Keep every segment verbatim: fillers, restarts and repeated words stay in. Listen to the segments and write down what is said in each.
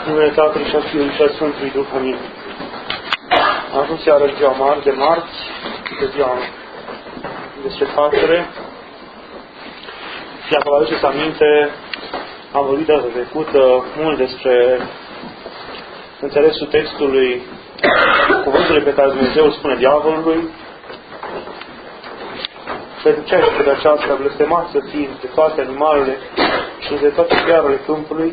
numele Tatălui și a Fiului și a Sfântului Duh. Amin. Am ajuns iară ziua mare de marți, de ziua despre facere. Și dacă vă aduceți aminte, am vorbit data trecută mult despre înțelesul textului, cuvântului pe care Dumnezeu îl spune diavolului. Pentru ce și de aceasta blestemat să fii de toate animalele și de toate fiarele câmpului,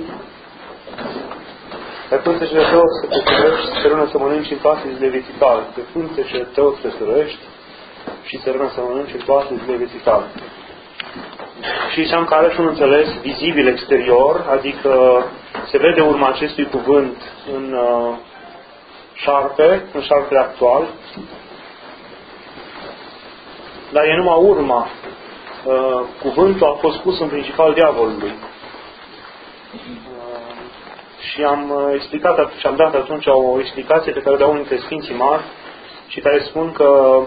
pe pântecele tău să te sărăști, să rămână să mănânci în toate zilele vieții tale. Pe pântecele tău să te sărăști și să rămână să mănânci în toate zilele vieții tale. Și ziceam că are și un înțeles vizibil exterior, adică se vede urma acestui cuvânt în uh, șarpe, în șarpele actual, dar e numai urma. Uh, cuvântul a fost pus în principal diavolului. Uh, și am uh, explicat și am dat atunci o explicație pe care o dau unul dintre Sfinții Mari și care spun că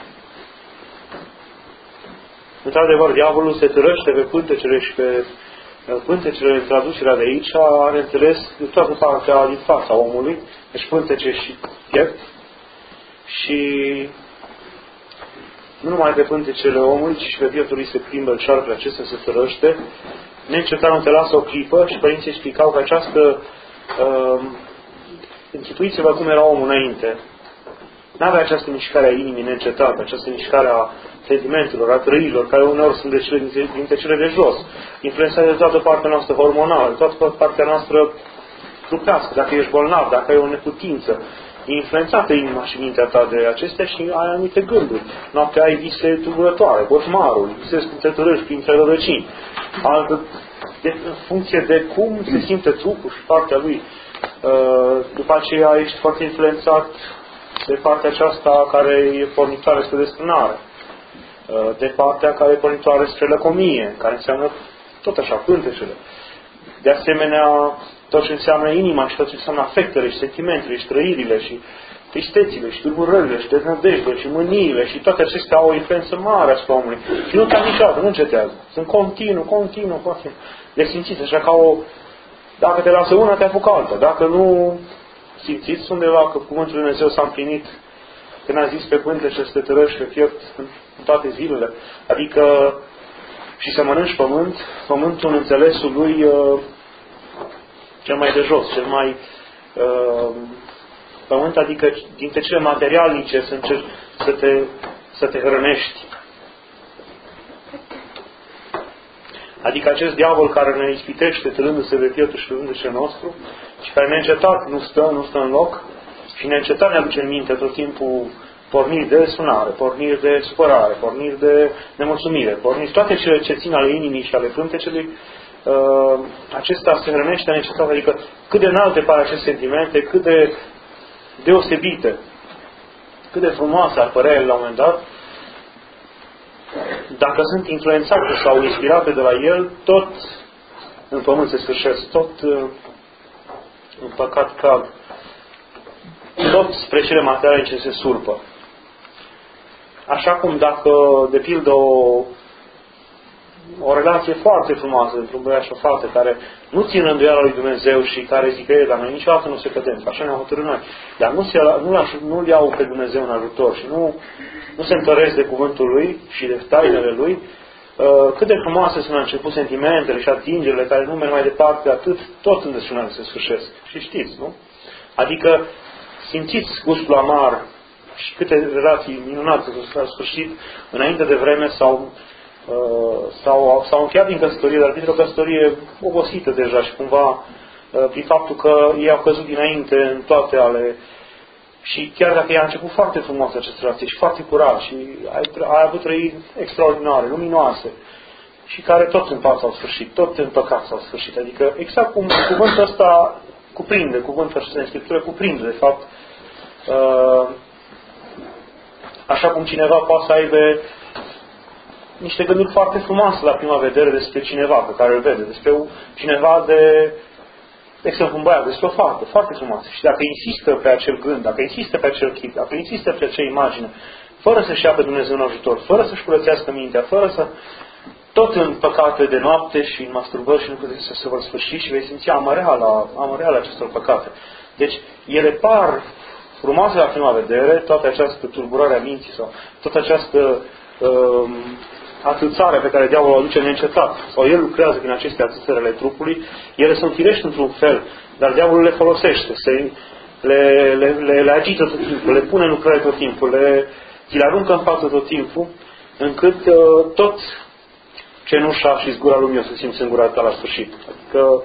într-adevăr diavolul se târăște pe pântecele și pe uh, pântecele în traducerea de aici are înțeles de toată partea din fața omului, deci pântece și piept, și nu numai pe pântecele omului, ci și pe pieptul lui se plimbă șarpele acesta, se târăște. Neîncetat nu te lasă o clipă și părinții explicau că această uh, închipuiți-vă cum era omul înainte. N-avea această mișcare a inimii neîncetată, această mișcare a sentimentelor, a trăirilor, care uneori sunt de cele, dintre cele de jos, influențate de toată partea noastră hormonală, de toată partea noastră trupească, dacă ești bolnav, dacă ai o neputință. E influențată inima și mintea ta de acestea și ai anumite gânduri. Noaptea ai vise tulburătoare, coșmarul, visezi cum te târăști printre rădăcini. Altă, de, în funcție de cum se simte trupul și partea lui. După aceea ești foarte influențat de partea aceasta care e pornitoare spre desfrânare. De partea care e pornitoare spre lăcomie, care înseamnă tot așa, pântecele. De asemenea, tot ce înseamnă inima și tot ce înseamnă afectele și sentimentele și trăirile și tristețile și tulburările și deznădejdele și mâniile și toate acestea au o influență mare asupra omului. Și nu te-am niciodată, nu încetează. Sunt continuu, continuu, continuu. Le simțiți așa ca o... Dacă te lasă una, te apucă alta. Dacă nu simțiți undeva că Cuvântul Lui Dumnezeu s-a împlinit când a zis pe pântece să te târăști pe piept în toate zilele. Adică și să mănânci pământ, pământul în înțelesul lui uh, cel mai de jos, cel mai uh, pământ, adică dintre cele materialnice să încerci să te, să te hrănești. Adică acest diavol care ne ispitește târându-se pe pieptul și pe pântecele nostru și care neîncetat nu stă, nu stă în loc și neîncetat ne aduce în minte tot timpul porniri de sunare, porniri de supărare, porniri de nemulțumire, porniri, toate cele ce țin ale inimii și ale pântecelui, uh, acesta se hrănește neîncetat, adică cât de înalte pare aceste sentimente, cât de deosebite, cât de frumoase ar părea el la un moment dat, dacă sunt influențate sau inspirate de la el, tot în pământ se sfârșesc, tot uh, în păcat cad, tot spre cele materiale ce se surpă. Așa cum dacă, de pildă, o, o relație foarte frumoasă între un băiat și o fată care nu țin îndoiala lui Dumnezeu și care zic că e, dar noi niciodată nu se cădem, așa ne-am hotărât noi. Dar nu, se, nu, nu iau pe Dumnezeu în ajutor și nu, nu se întăresc de cuvântul Lui și de tainele Lui, cât de frumoase sunt la început sentimentele și atingerile care nu merg mai departe, atât tot în desfrânare se sfârșesc. Și știți, nu? Adică simțiți gustul amar și câte relații minunate s-au sfârșit înainte de vreme sau uh, sau s-au încheiat din căsătorie, dar dintr-o căsătorie obosită deja și cumva uh, prin faptul că ei au căzut dinainte în toate ale... Și chiar dacă ea a început foarte frumos această relație și foarte curat și ai, ai avut trăiri extraordinare, luminoase și care tot în păcat s-au sfârșit, tot în păcat s-au sfârșit. Adică exact cum cuvântul ăsta cuprinde, cuvântul acesta în Scriptură cuprinde, de fapt, uh, așa cum cineva poate să aibă niște gânduri foarte frumoase la prima vedere despre cineva pe care îl vede, despre cineva de, de exemplu, un băiat, despre o fată foarte frumoasă. Și dacă insistă pe acel gând, dacă insistă pe acel chip, dacă insistă pe acea imagine, fără să-și ia pe Dumnezeu în ajutor, fără să-și curățească mintea, fără să... tot în păcate de noapte și în masturbări și lucruri să se vor sfârși și vei simți amăreala, amăreala acestor păcate. Deci, ele par frumoase la prima vedere, toată această tulburare a minții sau toată această um, atâțare pe care diavolul o aduce neîncetat, sau el lucrează prin aceste atâțări ale trupului, ele sunt firești într-un fel, dar diavolul le folosește, se, le, le, le, le agită tot timpul, le pune în lucrare tot timpul, le, ți le aruncă în față tot timpul, încât uh, tot cenușa și zgura lumii o să simți în gura ta la sfârșit. Adică,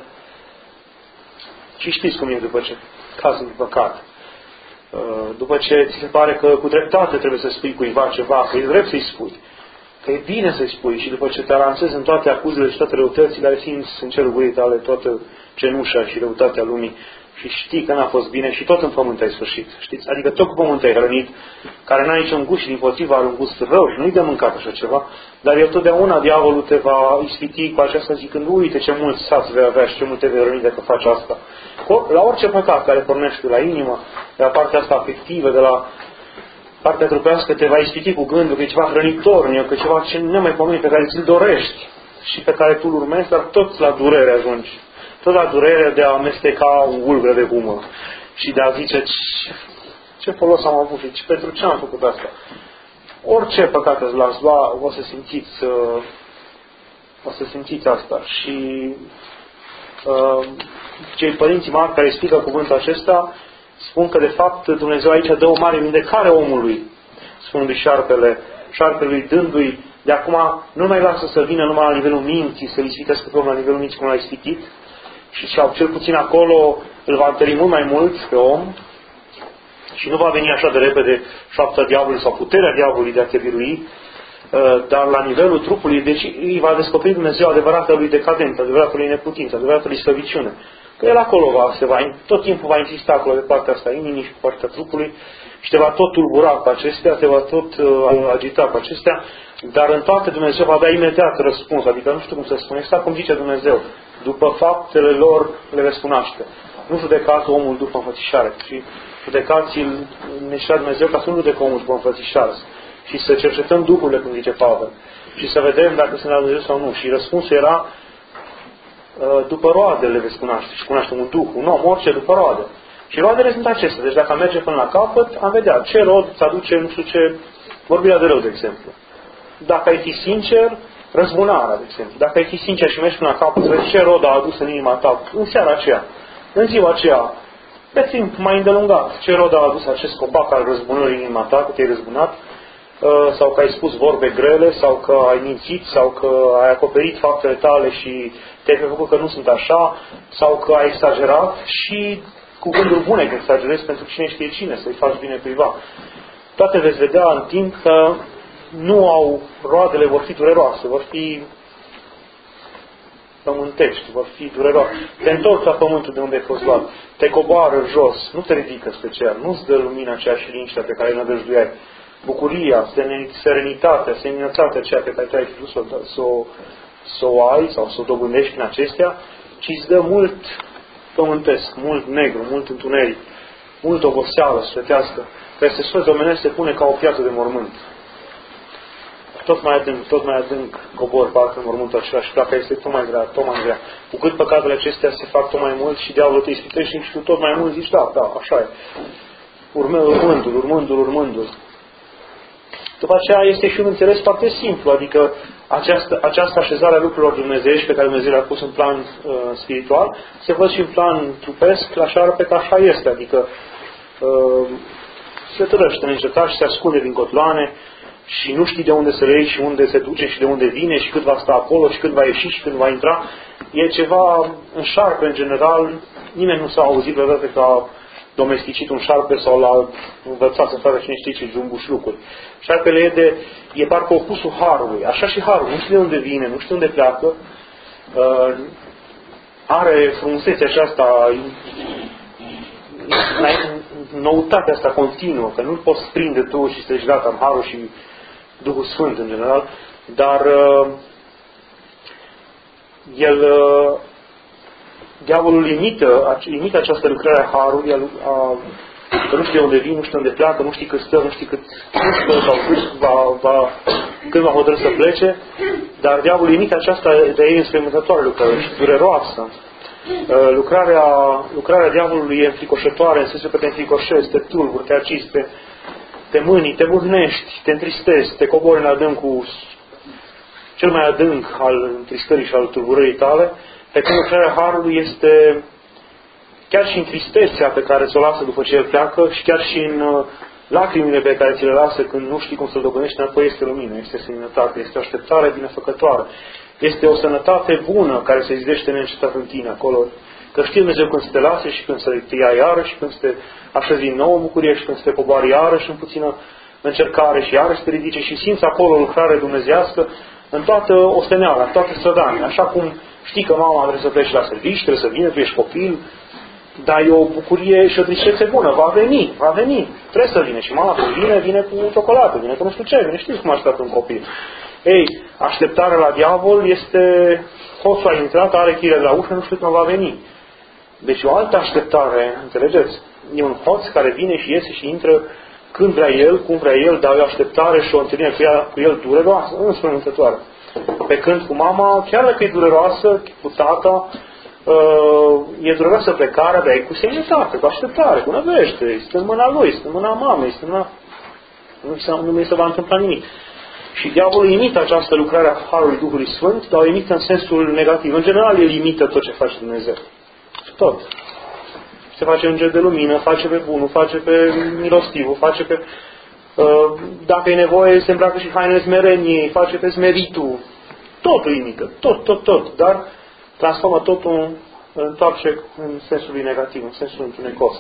și știți cum e după ce cazul de păcat. După ce ți se pare că cu dreptate trebuie să spui cuiva ceva, că e drept să-i spui, că e bine să-i spui și după ce te aransezi în toate acuzele și toate răutățile, le simți în cerul gurii tale toată cenușa și răutatea lumii și știi că n-a fost bine și tot în pământ ai sfârșit. Știți? Adică tot cu pământ ai hrănit, care n-ai niciun gust și din potriva are un gust rău și nu-i de mâncat așa ceva, dar el totdeauna diavolul te va ispiti cu aceasta zicând, uite ce mulți sați vei avea și ce multe vei răni dacă faci asta. La orice păcat care pornește de la inimă, de la partea asta afectivă, de la partea trupească, te va ispiti cu gândul că e ceva hrănitor, că e ceva ce nemaipomenit pe care ți-l dorești și pe care tu îl urmezi, dar tot la durere ajungi. Tot la durere de a amesteca un vulgăre de humă și de a zice ce, ce folos am avut și pentru ce am făcut asta. Orice păcat îți l-ați lua, o să simțiți, o să simțiți asta. Și uh, cei părinții mari care explică cuvântul acesta spun că de fapt Dumnezeu aici dă o mare vindecare omului, spunându-i șarpele, șarpelui dându-i de acum nu mai lasă să vină numai la nivelul minții, să-l ispitească pe om la nivelul minții cum l-a ispitit, și sau cel puțin acolo îl va întări mult mai mult pe om și nu va veni așa de repede șoapta diavolului sau puterea diavolului de a te birui, dar la nivelul trupului, deci îi va descoperi Dumnezeu adevăratul lui decadent, adevăratul lui neputință, adevăratul lui slăbiciune. Că el acolo va, se va, tot timpul va insista acolo pe partea asta inimii și pe partea trupului și te va tot tulbura cu acestea, te va tot uh, agita cu acestea, dar în toate Dumnezeu va da imediat răspuns, adică nu știu cum să spun, exact cum zice Dumnezeu, după faptele lor le veți cunoaște. Nu judecați omul după înfățișare, ci judecați-l neșea Dumnezeu ca să nu judecă omul după înfățișare. Și să cercetăm duhurile, cum zice Pavel, și să vedem dacă sunt la Dumnezeu sau nu. Și răspunsul era, după roade le veți cunoaște. Și cunoaștem un duh, un om, orice, după roade. Și roadele sunt acestea. Deci dacă merge până la capăt, am vedea ce rod îți aduce, nu știu ce, vorbirea de rău, de exemplu. Dacă ai fi sincer, răzbunarea, de exemplu. Dacă ai fi sincer și mergi până la capăt, să vezi ce rod a adus în inima ta în seara aceea, în ziua aceea, pe timp mai îndelungat, ce rod a adus acest copac al răzbunării în inima ta, că te-ai răzbunat, sau că ai spus vorbe grele, sau că ai mințit, sau că ai acoperit faptele tale și te-ai făcut că nu sunt așa, sau că ai exagerat și cu gânduri bune că exagerezi pentru cine știe cine, să-i faci bine cuiva. Toate veți vedea în timp că nu au, roadele vor fi dureroase, vor fi pământești, vor fi dureroase. Te întorci la pământul de unde ai fost luat, te coboară jos, nu te ridică spre cer, nu-ți dă lumina aceea și liniștea pe care îi nădăjduiai. Bucuria, serenitatea, seninătatea aceea pe care tu ai vrut să, să, să o ai sau să o dobândești prin acestea, ci îți dă mult pământesc, mult negru, mult întuneric, mult oboseală sfătească, care se sfăți omenesc se pune ca o piatră de mormânt. Tot mai adânc, tot mai adânc cobor parcă în mormântul acela și dacă este tot mai grea, tot mai grea. Cu cât păcatele acestea se fac tot mai mult și diavolul te ispitește și tu tot mai mult zici, da, da, așa e. Urmă, urmându-l, urmându-l, urmându-l. După aceea este și un înțeles foarte simplu, adică această, această așezare a lucrurilor dumnezeiești pe care Dumnezeu le-a pus în plan uh, spiritual, se văd și în plan trupesc, la șarpe, că așa este, adică uh, se târăște neîncetat și se ascunde din cotloane și nu știi de unde se iei și unde se duce și de unde vine și cât va sta acolo și cât va ieși și când va intra. E ceva în șarpe, în general, nimeni nu s-a auzit vreodată că a domesticit un șarpe sau l-a învățat să facă cine știe ce jumbușlucuri. Șarpele e, de, e parcă opusul harului. Așa și harul. Nu știu de unde vine, nu știu unde pleacă. Uh, are frumusețea aceasta, noutatea asta continuă, că nu-l poți prinde tu și să-și gata în harul și Duhul Sfânt în general, dar uh, el uh, diavolul imită, imită această lucrare a harului, a, a, că nu știi de unde vii, nu știi unde pleacă, nu știi cât stă, nu știi cât stă sau cât va, va, când va hotărâ să plece, Dar diavolul imite aceasta de ei înspăimântătoare lucrare și dureroasă. Lucrarea, lucrarea diavolului e înfricoșătoare, în sensul că te înfricoșezi, te tulburi, te acizi, te, te mâni, te mâhnești, te întristezi, te cobori în adâncul cel mai adânc al întristării și al tulburării tale, pe când lucrarea Harului este chiar și în tristețea pe care ți-o lasă după ce el pleacă și chiar și în lacrimile pe care ți le lasă când nu știi cum să-l dobândești înapoi, este lumină, este seninătate, este o așteptare binefăcătoare. Este o sănătate bună care se zidește neîncetat în tine acolo. Că știi Dumnezeu când să te lase și când să te ia iarăși, când să te așezi din nou în bucurie și când să te coboare iarăși în puțină încercare și iarăși să te ridice și simți acolo o lucrare dumnezeiască în toată osteneala, în toată strădania. Așa cum știi că mama trebuie să pleci la serviciu, trebuie să vină, tu ești copil, dar e o bucurie și o tristețe bună. Va veni, va veni. Trebuie să vină. Și mama când vine, vine cu ciocolată, vine cu nu știu ce, vine. Știți cum așteaptă un copil. Ei, așteptarea la diavol este hoțul a intrat, are chile la ușă, nu știu când va veni. Deci o altă așteptare, înțelegeți? E un hoț care vine și iese și intră când vrea el, cum vrea el, dar e o așteptare și o întâlnire cu, ea, cu el dureroasă, înspăimântătoare. Pe când cu mama, chiar dacă e dureroasă, cu tata, e dureroasă plecarea, dar e cu semnitate, cu așteptare, cu nădejde, este în mâna lui, este în mâna mamei, este în mâna... Nu, nu mi se va întâmpla nimic. Și diavolul imită această lucrare a Harului Duhului Sfânt, dar o imită în sensul negativ. În general, el imită tot ce face Dumnezeu. Tot. Se face înger de lumină, face pe bunul, face pe milostivul, face pe... Uh, dacă e nevoie, se îmbracă și hainele smereniei, face pe smeritul. Totul imită. Tot, tot, tot. Dar transformă totul, îl întoarce în sensul lui negativ, în sensul întunecos.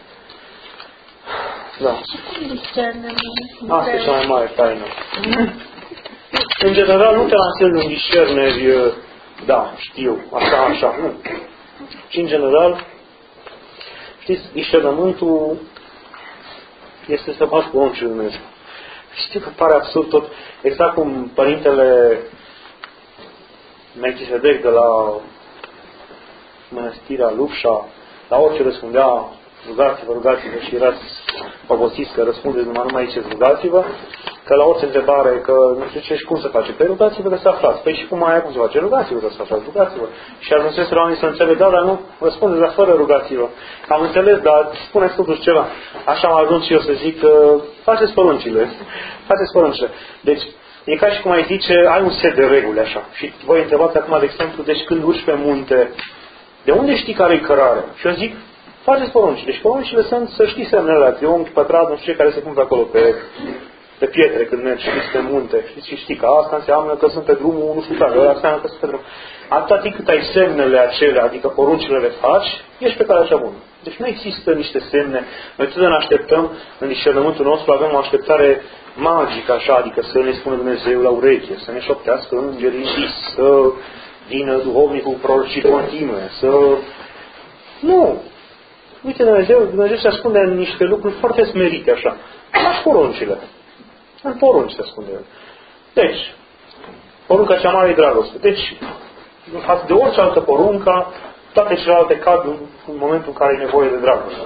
Da. Asta e cea mai mare taină. În general, nu te lansezi în discerneri, da, știu, așa, așa, nu. Și în general, știți, discernământul este să faci poruncile Lui Dumnezeu. Știu că pare absurd tot, exact cum părintele Melchisedec de la Mănăstirea Lupșa, la orice răspundea, rugați-vă, rugați-vă și erați obosiți că răspundeți numai numai aici, rugați-vă, că la orice întrebare, că nu știu ce și cum să face, păi rugați-vă că să aflați. Păi și cum mai cum să face? Rugați-vă că să aflați, rugați-vă. Și ajunsese la oamenii să înțeleg, da, dar nu, răspundeți, dar fără rugați-vă. Am înțeles, dar spuneți totuși ceva. Așa am ajuns și eu să zic, că faceți poruncile. Faceți poruncile. Deci, e ca și cum ai zice, ai un set de reguli așa. Și voi întrebați acum, de exemplu, deci când urci pe munte, de unde știi care e cărarea? Și eu zic, faceți porunci. Deci poruncile sunt să știi semnele alea, triunghi, pătrat, nu știu ce, care se pun pe acolo, pe, pe pietre, când mergi, știți, pe munte. Știți și știi că asta înseamnă că sunt pe drumul, nu știu care, ăla înseamnă că sunt pe drumul. Atâta timp cât ai semnele acelea, adică poruncile le faci, ești pe calea cea bună. Deci nu există niște semne. Noi totdeauna așteptăm, în discernământul nostru avem o așteptare magică, așa, adică să ne spună Dumnezeu la ureche, să ne șoptească îngerii, să vină duhovnicul prorocii continue, să... Nu! Uite, Dumnezeu, Dumnezeu se ascunde în niște lucruri foarte smerite, așa. Faci poruncile. În porunci se ascunde el. Deci, porunca cea mare e dragoste. Deci, față de orice altă poruncă, toate celelalte cad în momentul în care e nevoie de dragoste.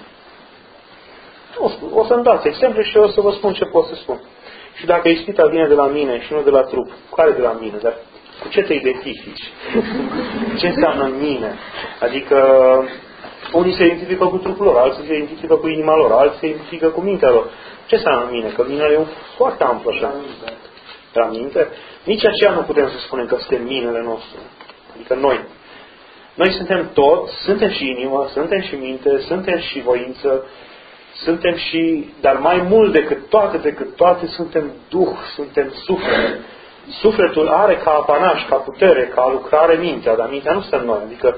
O, o să-mi dați exemple și eu o să vă spun ce pot să spun. Și dacă ispita vine de la mine și nu de la trup, care de la mine? Dar cu ce te identifici? Ce înseamnă mine? Adică unii se identifică cu trupul lor, alții se identifică cu inima lor, alții se identifică cu mintea lor. Ce înseamnă mine? Că minele e un foarte amplu așa. La minte? Nici aceea nu putem să spunem că suntem minele nostru. Adică noi. Noi suntem tot, suntem și inimă, suntem și minte, suntem și voință, suntem și, dar mai mult decât toate, decât toate, suntem Duh, suntem suflet. Sufletul are ca apanaș, ca putere, ca lucrare mintea, dar mintea nu suntem noi. Adică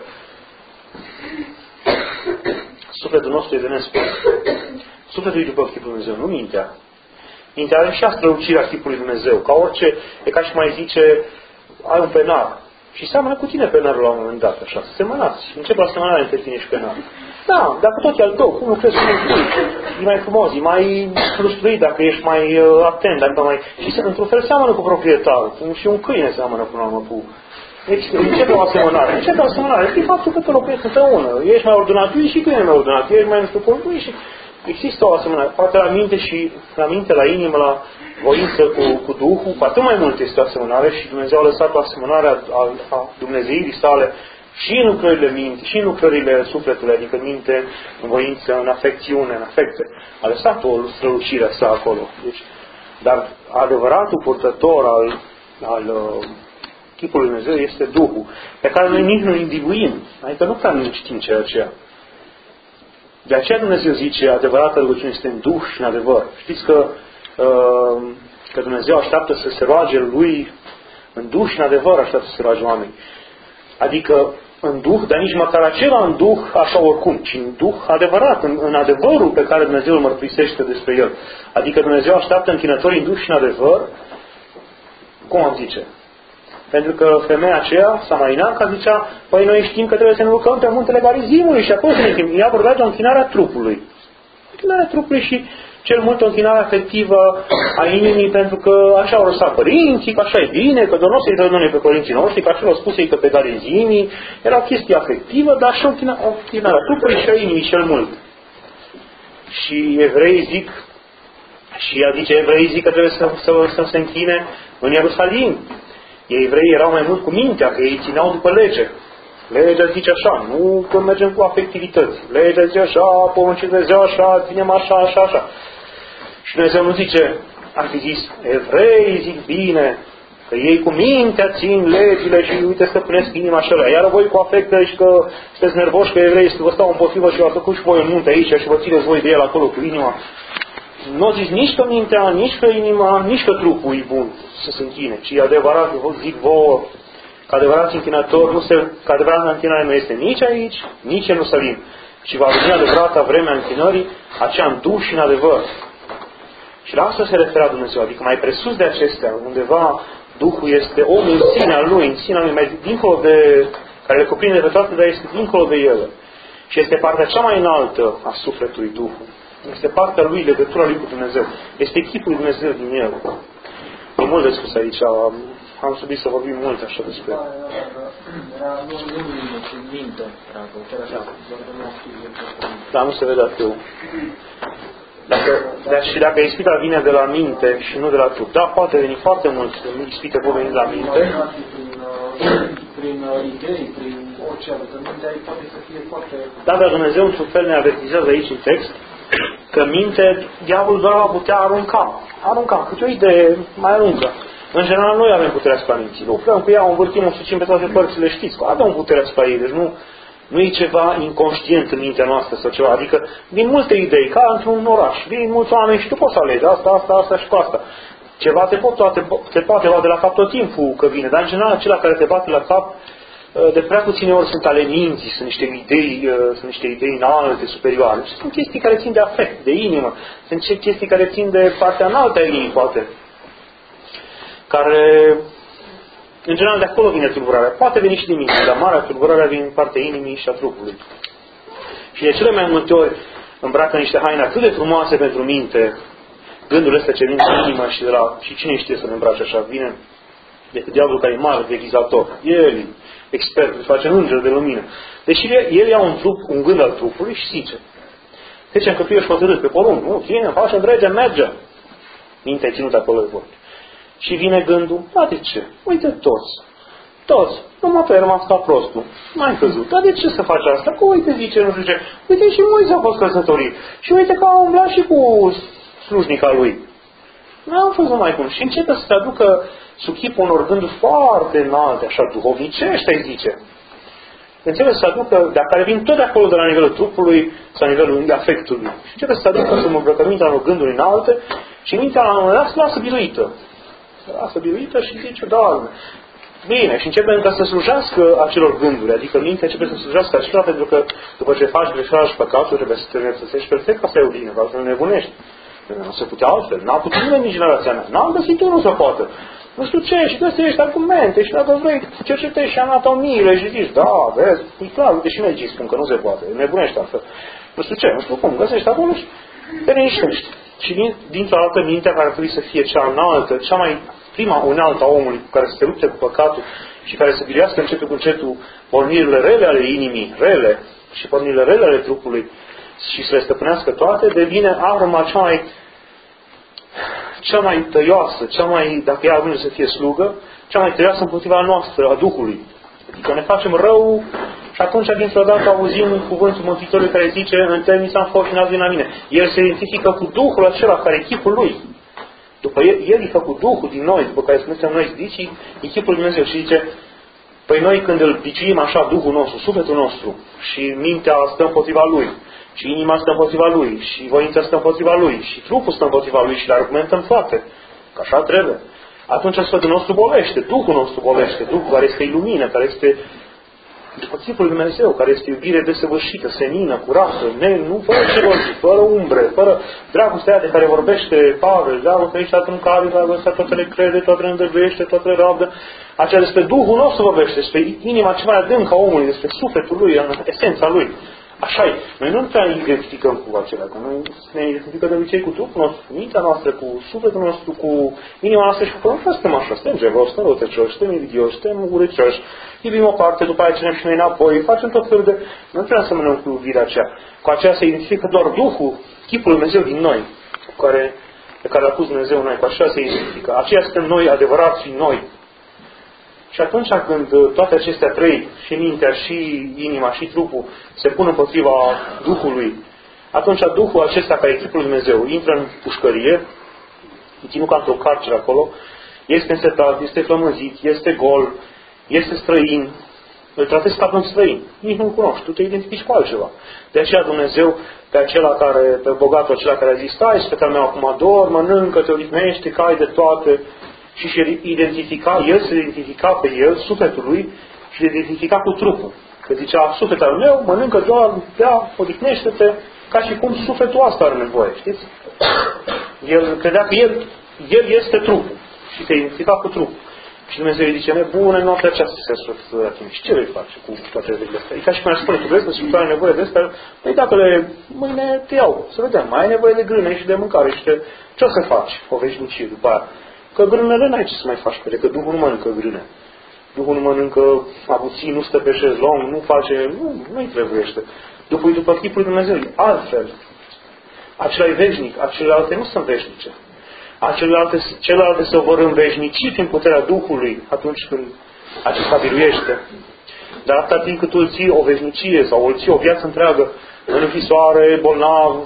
sufletul nostru e de nespus. Sufletul e după chipul Lui Dumnezeu, nu mintea. Mintea are și a strălucirea chipului Dumnezeu. Ca orice, e ca și mai zice, ai un penar. Și seamănă cu tine penarul la un moment dat, așa. Să semănați. Începe la semănare între tine și penarul. Da, dacă tot e al tău, cum lucrezi cu un e mai frumos, e mai frustruit dacă ești mai uh, atent, dacă mai... Și se, într-un fel seamănă cu proprietarul. Și un câine seamănă până la urmă cu... Deci începe o asemănare. Începe o asemănare. E faptul că te locuiesc împreună. Ești mai ordonat, tu ești și câine mai ordonat. Ești mai nu știu cum, tu ești... există o asemenea, poate la minte și la minte, la inimă, la voință cu, cu Duhul, cu atât mai mult este o asemănare și Dumnezeu a lăsat o asemănare a, a Dumnezeirii sale și în lucrările minte, și în lucrările sufletului, adică minte, în voință, în afecțiune, în afecte. A lăsat o strălucire sa acolo. Deci, dar adevăratul purtător al, al uh, chipului Lui Dumnezeu este Duhul, pe care noi nici nu indivuim. Adică nu prea nu știm ceea aceea. De aceea Dumnezeu zice, adevărata rugăciune este în Duh și în adevăr. Știți că, uh, că Dumnezeu așteaptă să se roage Lui în Duh și în adevăr așteaptă să se roage oameni. Adică în Duh, dar nici măcar acela în Duh așa oricum, ci în Duh adevărat, în, în adevărul pe care Dumnezeu îl mărturisește despre El. Adică Dumnezeu așteaptă închinătorii în Duh și în adevăr, cum am zice? Pentru că femeia aceea, Samarineanca, zicea, păi noi știm că trebuie să ne rugăm pe muntele Garizimului și acolo să ne închinăm. Ea vorbea de o închinare a trupului. Închinarea trupului și cel mult o închinare afectivă a inimii, pentru că așa au lăsat părinții, că așa e bine, că Domnul să-i rădune pe părinții noștri, că așa l-au spus ei că pe Garizimii era o chestie afectivă, dar și o închinare a trupului și a inimii cel mult. Și evreii zic, și ea zice, evreii zic că trebuie să, să, să se închine în Ierusalim. Ei evrei erau mai mult cu mintea, că ei țineau după lege. Legea zice așa, nu că mergem cu afectivități. Legea zice așa, poruncii Dumnezeu așa, ținem așa, așa, așa. Și Dumnezeu nu zice, ar fi zis, evrei zic bine, că ei cu mintea țin legile și uite să punesc inima așa. Iar voi cu afectă și că sunteți nervoși că evrei să vă stau împotrivă și v-ați făcut și voi în munte aici și vă țineți voi de el acolo cu inima. Nu zis nici că mintea, nici că inima, nici că trupul e bun să se închine, ci adevărat, zic vouă, că adevărat închinător, nu se, că adevărat închinare nu este nici aici, nici în Ierusalim, ci va veni adevărata vremea închinării, aceea în Duh și în adevăr. Și la asta se referea Dumnezeu, adică mai presus de acestea, undeva Duhul este omul în sinea lui, în sinea lui, mai dincolo de, care le cuprinde pe toate, dar este dincolo de ele. Și este partea cea mai înaltă a sufletului Duhul. Este partea lui, legătura lui cu Dumnezeu. Este chipul lui Dumnezeu din el. E mult de spus aici. Am, am subit să vorbim mult așa despre el. Da, nu se vede atât. Dacă, dar și dacă ispita vine de la minte și nu de la trup. Da, poate veni foarte mult. Ispite pot veni de la minte. Prin idei, prin orice adăcăminte, poate să fie foarte... Da, dar Dumnezeu într-un fel ne avertizează aici în text că minte, diavolul doar va putea arunca. Arunca câte o idee mai lungă. În general, noi avem puterea asupra minții. Lucrăm cu ea, o învârtim, o sucim pe toate părțile, știți, că avem puterea asupra ei. Deci nu, nu e ceva inconștient în mintea noastră sau ceva. Adică, din multe idei, ca într-un oraș, vin mulți oameni și tu poți să alegi asta, asta, asta și cu asta. Ceva te, pot, te, te poate lua de la cap tot timpul că vine, dar în general, acela care te bate la cap, de prea puține ori sunt ale minții, sunt niște idei, sunt niște idei înalte, superioare. Și sunt chestii care țin de afect, de inimă. Sunt chestii care țin de partea înaltă a inimii, poate. Care, în general, de acolo vine tulburarea. Poate veni și din minte, dar marea tulburarea vine din partea inimii și a trupului. Și de cele mai multe ori îmbracă niște haine atât de frumoase pentru minte, gândurile astea ce vin din inimă și de la... Și cine știe să le îmbrace așa? Vine decât diavolul care e mare, veghizator. El expert, îi face înger de lumină. Deși el ia un trup, un gând al trupului și zice, zicem că tu ești hotărât pe porunc, nu, ține, facem, drege, merge. Mintea e ținută acolo de vorbi. Și vine gândul, da, de ce? Uite toți, toți, numai tu ai rămas ca prostul, n-ai căzut, dar de ce să faci asta? Că uite, zice, nu știu ce, uite și Moise a fost căsătorit și uite că a umblat și cu slujnica lui. N-am fost numai cum. Și începe să te aducă sub chipul unor gânduri foarte înalte, așa, duhovnicești, ai zice. Începe să se aducă, de care vin tot de acolo, de la nivelul trupului sau la nivelul afectului. Și începe să se aducă să mă îmbrăcămintea unor gânduri înalte și mintea la un moment dat se lasă biruită. Se lasă biruită și zice, da, bine. Și începe încă să slujească acelor gânduri. Adică mintea începe să slujească acelor, pentru că după ce faci greșeala și păcatul, trebuie să te învățești perfect ca să ai o bine, ca să nu nebunești. Nu se putea altfel. N-a putut nimeni din generația mea. N-am găsit unul să poată. Nu știu ce, și găsești argumente, și dacă vrei, cercetezi și anatomiile și zici, da, vezi, e clar, uite și medicii spun că nu se poate, nebunești altfel. Nu știu ce, nu știu cum, găsești acolo și te liniștești. Și din, dintr-o altă mintea care trebuie să fie cea înaltă, cea mai prima unealtă a omului cu care să se lupte cu păcatul și care să bilească încetul cu încetul pornirile rele ale inimii, rele, și pornirile rele ale trupului, și să le stăpânească toate, devine arma cea mai, cea mai tăioasă, cea mai, dacă ea ajunge să fie slugă, cea mai tăioasă împotriva noastră, a Duhului. Adică ne facem rău și atunci, dintr-o dată, auzim cuvântul Mântuitorului care zice, în temnița am fost și n-ați venit la mine. El se identifică cu Duhul acela care e chipul lui. După el, el e făcut Duhul din noi, după care spunem noi zicii, e chipul lui Dumnezeu. Și zice, păi noi când îl biciuim așa Duhul nostru, sufletul nostru, și mintea stă împotriva lui, și inima stă împotriva lui, și voința stă împotriva lui, și trupul stă împotriva lui, și le argumentăm toate, că așa trebuie. Atunci sufletul nostru bolește, Duhul nostru bolește, Duhul care este lumină, care este după chipul lui Dumnezeu, care este iubire desăvârșită, senină, curată, ne, nu fără celorlalți, fără umbre, fără dragostea de care vorbește Pavel, dragostea aici nu care, dragostea toate le crede, toate le îndrăguiește, toate le rabdă. Aceea despre Duhul nostru vorbește, despre inima cea mai adâncă a omului, despre sufletul lui, în esența lui. Așa e. Noi nu prea identificăm cu acelea, că noi ne identificăm de obicei cu trupul nostru, cu mintea noastră, cu sufletul nostru, cu inima noastră și cu părul. Suntem așa, suntem gevoși, suntem răutăcioși, suntem invidioși, suntem urâcioși, iubim o parte, după aceea ținem și noi înapoi, facem tot felul de... Nu prea semănăm cu iubirea aceea. Cu aceea se identifică doar Duhul, chipul lui Dumnezeu din noi, cu care, pe care l-a pus Dumnezeu în noi, cu așa se identifică. Aceea suntem noi, adevărați și noi. Și atunci când toate acestea trei, și mintea, și inima, și trupul, se pun împotriva Duhului, atunci Duhul acesta, care e chipul lui Dumnezeu, intră în pușcărie, e ținut ca într-o carceră acolo, este însetat, este flămânzit, este gol, este străin, îl tratezi ca pe un străin. Nici nu-l cunoști, tu te identifici cu altceva. De aceea Dumnezeu, pe acela care, pe bogatul acela care a zis, stai, sfetul meu, acum ador, mănâncă, te odihnește, cai de toate, și se identifica, el se identifica pe el, sufletul lui, și se identifica cu trupul. Că zicea, sufletul meu, mănâncă doar, bea, odihnește-te, ca și cum sufletul ăsta are nevoie, știți? El credea că el, el este trupul și se identifica cu trupul. Și Dumnezeu îi zice, nebune, noaptea aceasta se ascultă atunci. Și ce vei face cu toate lucrurile astea? E ca și cum ar spune, tu vrei să ai nevoie de astea? Păi dacă le, mâine te iau, să vedem, mai ai nevoie de grâne și de mâncare și de... Ce o să faci? O veșnicie după aia. Că grânele n-ai ce să mai faci pe ele, că Duhul nu mănâncă grâne. Duhul nu mănâncă abuții, nu stă pe șezlong, nu face, nu, nu-i trebuiește. După după chipul lui Dumnezeu, altfel. Acela e veșnic, celelalte nu sunt veșnice. Celelalte, celelalte se vor înveșnici prin puterea Duhului atunci când acesta biruiește. Dar atâta timp cât tu îl ții o veșnicie sau îl ții o viață întreagă în închisoare, bolnav,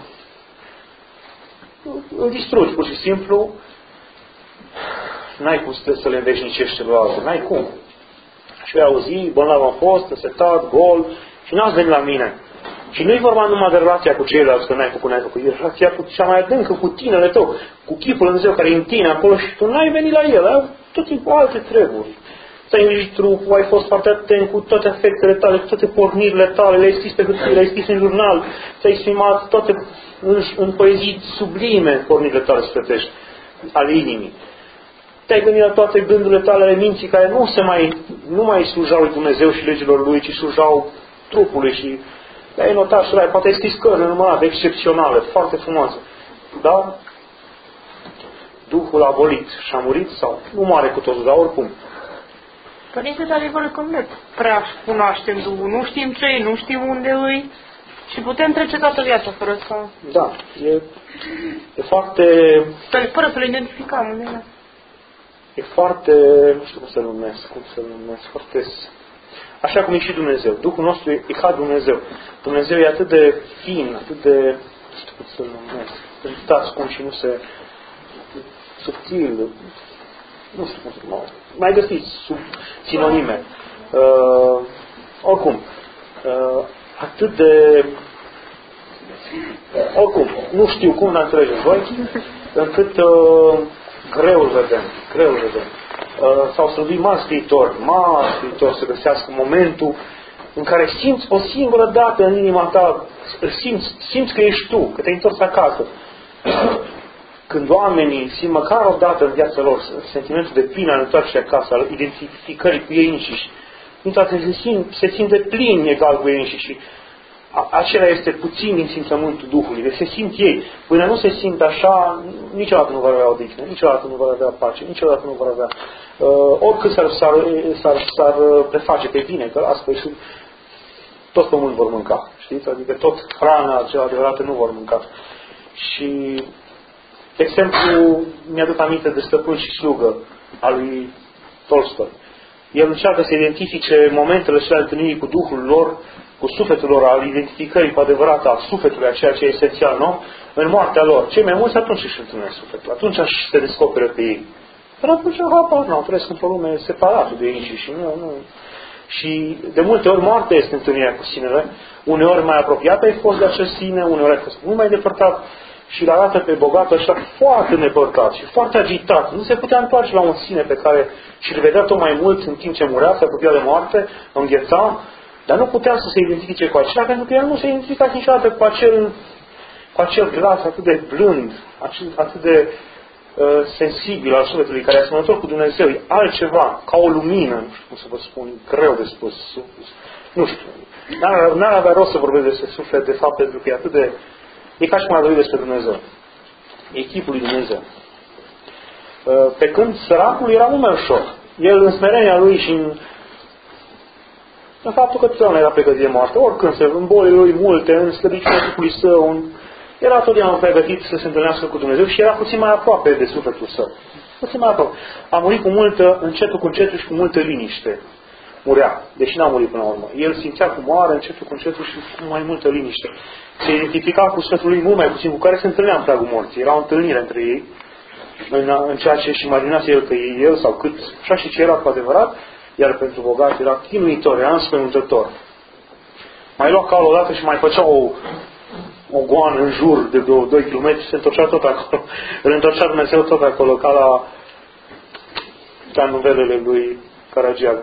îl distrugi pur și simplu. N-ai cum să le înveșnicești celelalte, n-ai cum. Și vei auzi, bolnav am fost, însetat, gol, și n-ați venit la mine. Și nu-i vorba numai de relația cu ceilalți, că n-ai făcut, n-ai făcut. E relația cu cea mai adâncă, cu tinele tău, cu chipul Dumnezeu care e în tine acolo și tu n-ai venit la el. Ai tot timpul alte treburi. Ți-ai îngrijit trupul, ai fost foarte atent cu toate afectele tale, cu toate pornirile tale, le-ai scris pe hârtie, le-ai scris în jurnal, ți-ai exprimat toate în, în poezii sublime pornirile tale sfătești ale inimii. Te-ai gândit la toate gândurile tale ale minții care nu se mai, nu mai slujau lui Dumnezeu și legilor lui, ci slujau trupului și le-ai notat și le-ai, poate ai scris cărți numărate, excepționale, foarte frumoase. Dar Duhul a abolit și a murit sau nu moare cu totul, dar oricum. Părinte, dar adevărul că nu prea cunoaștem Duhul, nu știm ce e, nu știm unde îi și putem trece toată viața fără să... Da, e, e foarte... Fără să-l identificăm unde e. E foarte, nu știu cum să-l numesc, cum să-l numesc, foarte... Așa cum e și Dumnezeu. Duhul nostru e ca Dumnezeu. Dumnezeu e atât de fin, atât de, nu știu cum să-l numesc, uitați cum și nu se... subtil, nu știu cum să-l numesc. Mai găsiți sub sinonime. Uh, oricum, uh, atât de... Oricum, nu știu cum ne înțelegeți voi, încât... Uh, greu îl vedem, greu îl vedem. Uh, s-au slăbit mari scriitori, mari scriitori să găsească momentul în care simți o singură dată în inima ta, simți, simți că ești tu, că te-ai întors acasă. Când oamenii simt măcar o dată în viața lor sentimentul de plin al întoarcerii acasă, al identificării cu ei înșiși, se simt, se simt de plin egal cu ei înșiși. Acela este puțin din simțământul Duhului. Deci se simt ei. Până nu se simt așa, niciodată nu vor avea odihnă, niciodată nu vor avea pace, niciodată nu vor avea... Uh, oricât s-ar, s-ar, s-ar, s-ar preface pe bine, că asta e tot pământ vor mânca. Știți? Adică tot hrana cea adevărată nu vor mânca. Și, de exemplu, mi-aduc aminte de Stăpân și Slugă al lui Tolstoi. El încearcă să identifice momentele și ale întâlnirii cu Duhul lor, cu sufletul lor, al identificării cu adevărat a sufletului, a ceea ce e esențial, nu? În moartea lor. Cei mai mulți atunci își întâlnesc sufletul. Atunci se descoperă pe ei. Dar atunci, habar, nu, trăiesc într-o lume separată de ei și nu, nu. Și de multe ori moartea este întâlnirea cu sinele. Uneori mai apropiat ai fost de acest sine, uneori ai fost mult mai depărtat și îl arată pe bogatul ăsta foarte nepărtat și foarte agitat. Nu se putea întoarce la un sine pe care și îl vedea tot mai mult în timp ce murea, se apropia de moarte, îngheța, dar nu putea să se identifice cu acela, pentru că el nu se identifica niciodată cu acel, cu acel glas atât de blând, atât de uh, sensibil al sufletului, care e asemănător cu Dumnezeu, e altceva, ca o lumină, nu știu cum să vă spun, greu de spus, nu știu. N-ar, n-ar avea rost să vorbesc despre suflet, de fapt, pentru că e atât de... E ca și cum a vorbit despre Dumnezeu. E chipul lui Dumnezeu. Pe când săracul era mult mai ușor. El în smerenia lui și în, în faptul că totdeauna era pregătit de moarte. Oricând se în bolile lui multe, în slăbiciunea trupului său, în, era totdeauna pregătit să se întâlnească cu Dumnezeu și era puțin mai aproape de sufletul său. Puțin mai aproape. A murit cu multă, încetul cu încetul și cu multă liniște. Murea, deși n-a murit până la urmă. El simțea cum moare încetul cu încetul și cu mai multă liniște. Se identifica cu sufletul lui mult mai puțin, cu care se întâlnea în pragul morții. Era o întâlnire între ei, în, în ceea ce își imaginase el că e el sau cât, așa și ce era cu adevărat, iar pentru bogat era chinuitor, era înspăimântător. Mai lua calul odată și mai făcea o, o goană în jur de doi kilometri și se întorcea tot acolo. Îl întorcea Dumnezeu tot acolo, ca la ca în novelele lui Caragiale.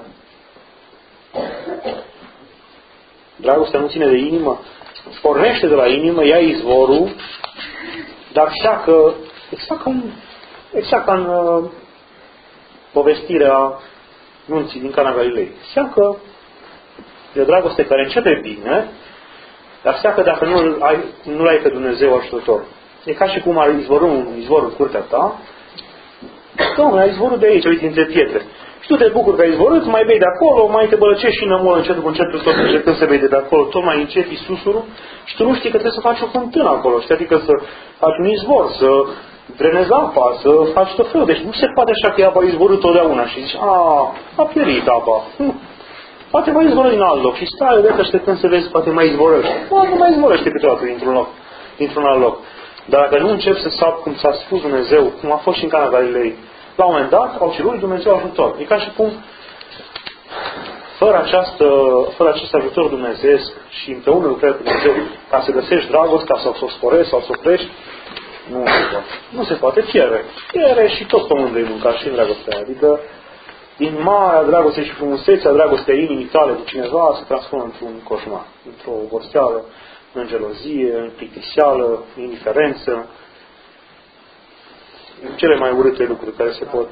Dragostea nu ține de inimă, pornește de la inimă, ia izvorul, dar seacă, exact ca în, exact ca în uh, povestirea nunții din Cana Galilei. Seacă de dragoste care începe bine, dar seacă dacă nu-l ai, nu-l ai pe Dumnezeu ajutor. E ca și cum ar izvorul un izvor în curtea ta, Dom'le, ai izvorul de aici, uite, dintre pietre. Și tu te bucuri că ai izvorât, mai bei de acolo, mai te bălăcești și înămură încetul cu încetul, tot încercând să bei de, de acolo, tot mai încet susurul și tu nu știi că trebuie să faci o fântână acolo, știi? Adică să faci un izvor, să drenezi apa, să faci tot felul. Deci nu se poate așa că e apa izvorât totdeauna și zici, a, a pierit apa. Hm. Poate mai izvoră din alt loc și stai de așteptând să vezi, poate mai izvorăște. Poate mai izvorăște câteodată dintr-un loc, dintr-un alt loc. Dar dacă nu începi să sapi cum ți-a spus Dumnezeu, cum a fost și în Cana Galilei, la un moment dat au cerut lui Dumnezeu ajutor. E ca și cum fără, această, fără acest ajutor dumnezeiesc și împreună lucrarea cu Dumnezeu, ca să găsești dragostea sau să o sporești sau să o crești, nu se poate. Nu se poate, pierde. Pierde și tot pământul îi mânca și în dragostea. Adică din marea dragoste și frumusețea dragostea inimii tale cu cineva se transformă într-un coșmar, într-o oboseală, în gelozie, în plictiseală, în indiferență, în cele mai urâte lucruri care se pot.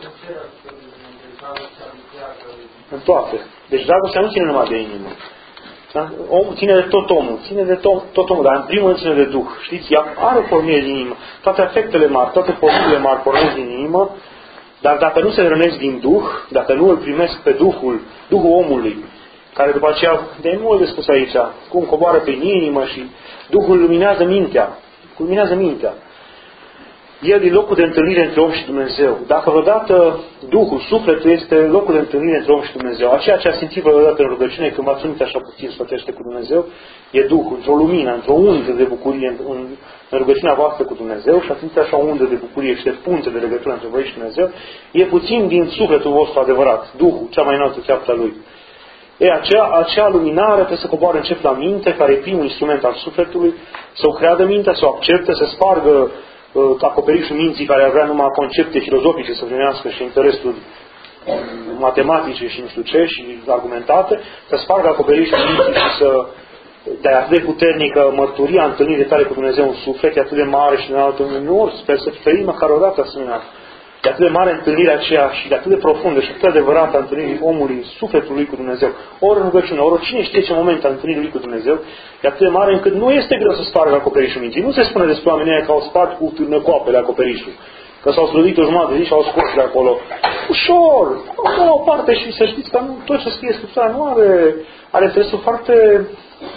În toate. Deci dragostea nu ține numai de inimă. Da? Omul ține de tot omul. Ține de tot, tot omul, dar în primul rând ține de Duh. Știți? Ea are o pornire din inimă. Toate afectele mari, toate pornirile mari pornesc din inimă, dar dacă nu se hrănesc din Duh, dacă nu îl primesc pe Duhul, Duhul omului, care după aceea, de mult de spus aici, cum coboară prin inimă și Duhul luminează mintea. Luminează mintea. El e locul de întâlnire între om și Dumnezeu. Dacă vreodată Duhul, sufletul este locul de întâlnire între om și Dumnezeu, aceea ce a simțit vreodată în rugăciune când v-ați unit așa puțin sfătește cu Dumnezeu, e Duhul, într-o lumină, într-o undă de bucurie în, în rugăciunea voastră cu Dumnezeu și ați simțit așa o undă de bucurie și de punte de legătură între voi și Dumnezeu, e puțin din sufletul vostru adevărat, Duhul, cea mai înaltă țeaptă a Lui. E, acea, acea luminare trebuie să coboare încet la minte, care e primul instrument al sufletului, să o creadă mintea, să o accepte, să spargă acoperișul minții care avea numai concepte filozofice să primească și interesul matematice și nu știu ce și argumentate, să spargă acoperișul minții și să de atât de puternică mărturia întâlnirii tale cu Dumnezeu în suflet, e atât de mare și de înaltă în ori, sper să trăim măcar o dată asemenea. De atât de mare întâlnirea aceea și de atât de profundă și atât de adevărată a întâlnirii omului, sufletul lui cu Dumnezeu, ori în rugăciune, ori cine știe ce moment a întâlnirii lui cu Dumnezeu, e atât de mare încât nu este greu să spargă acoperișul minții. Nu se spune despre oamenii că au spart cu târnăcoapele acoperișul, că s-au slăvit o jumătate de zi și au scos de acolo. Ușor! Au o parte și să știți că nu, tot ce scrie Scriptura nu are, are interesul foarte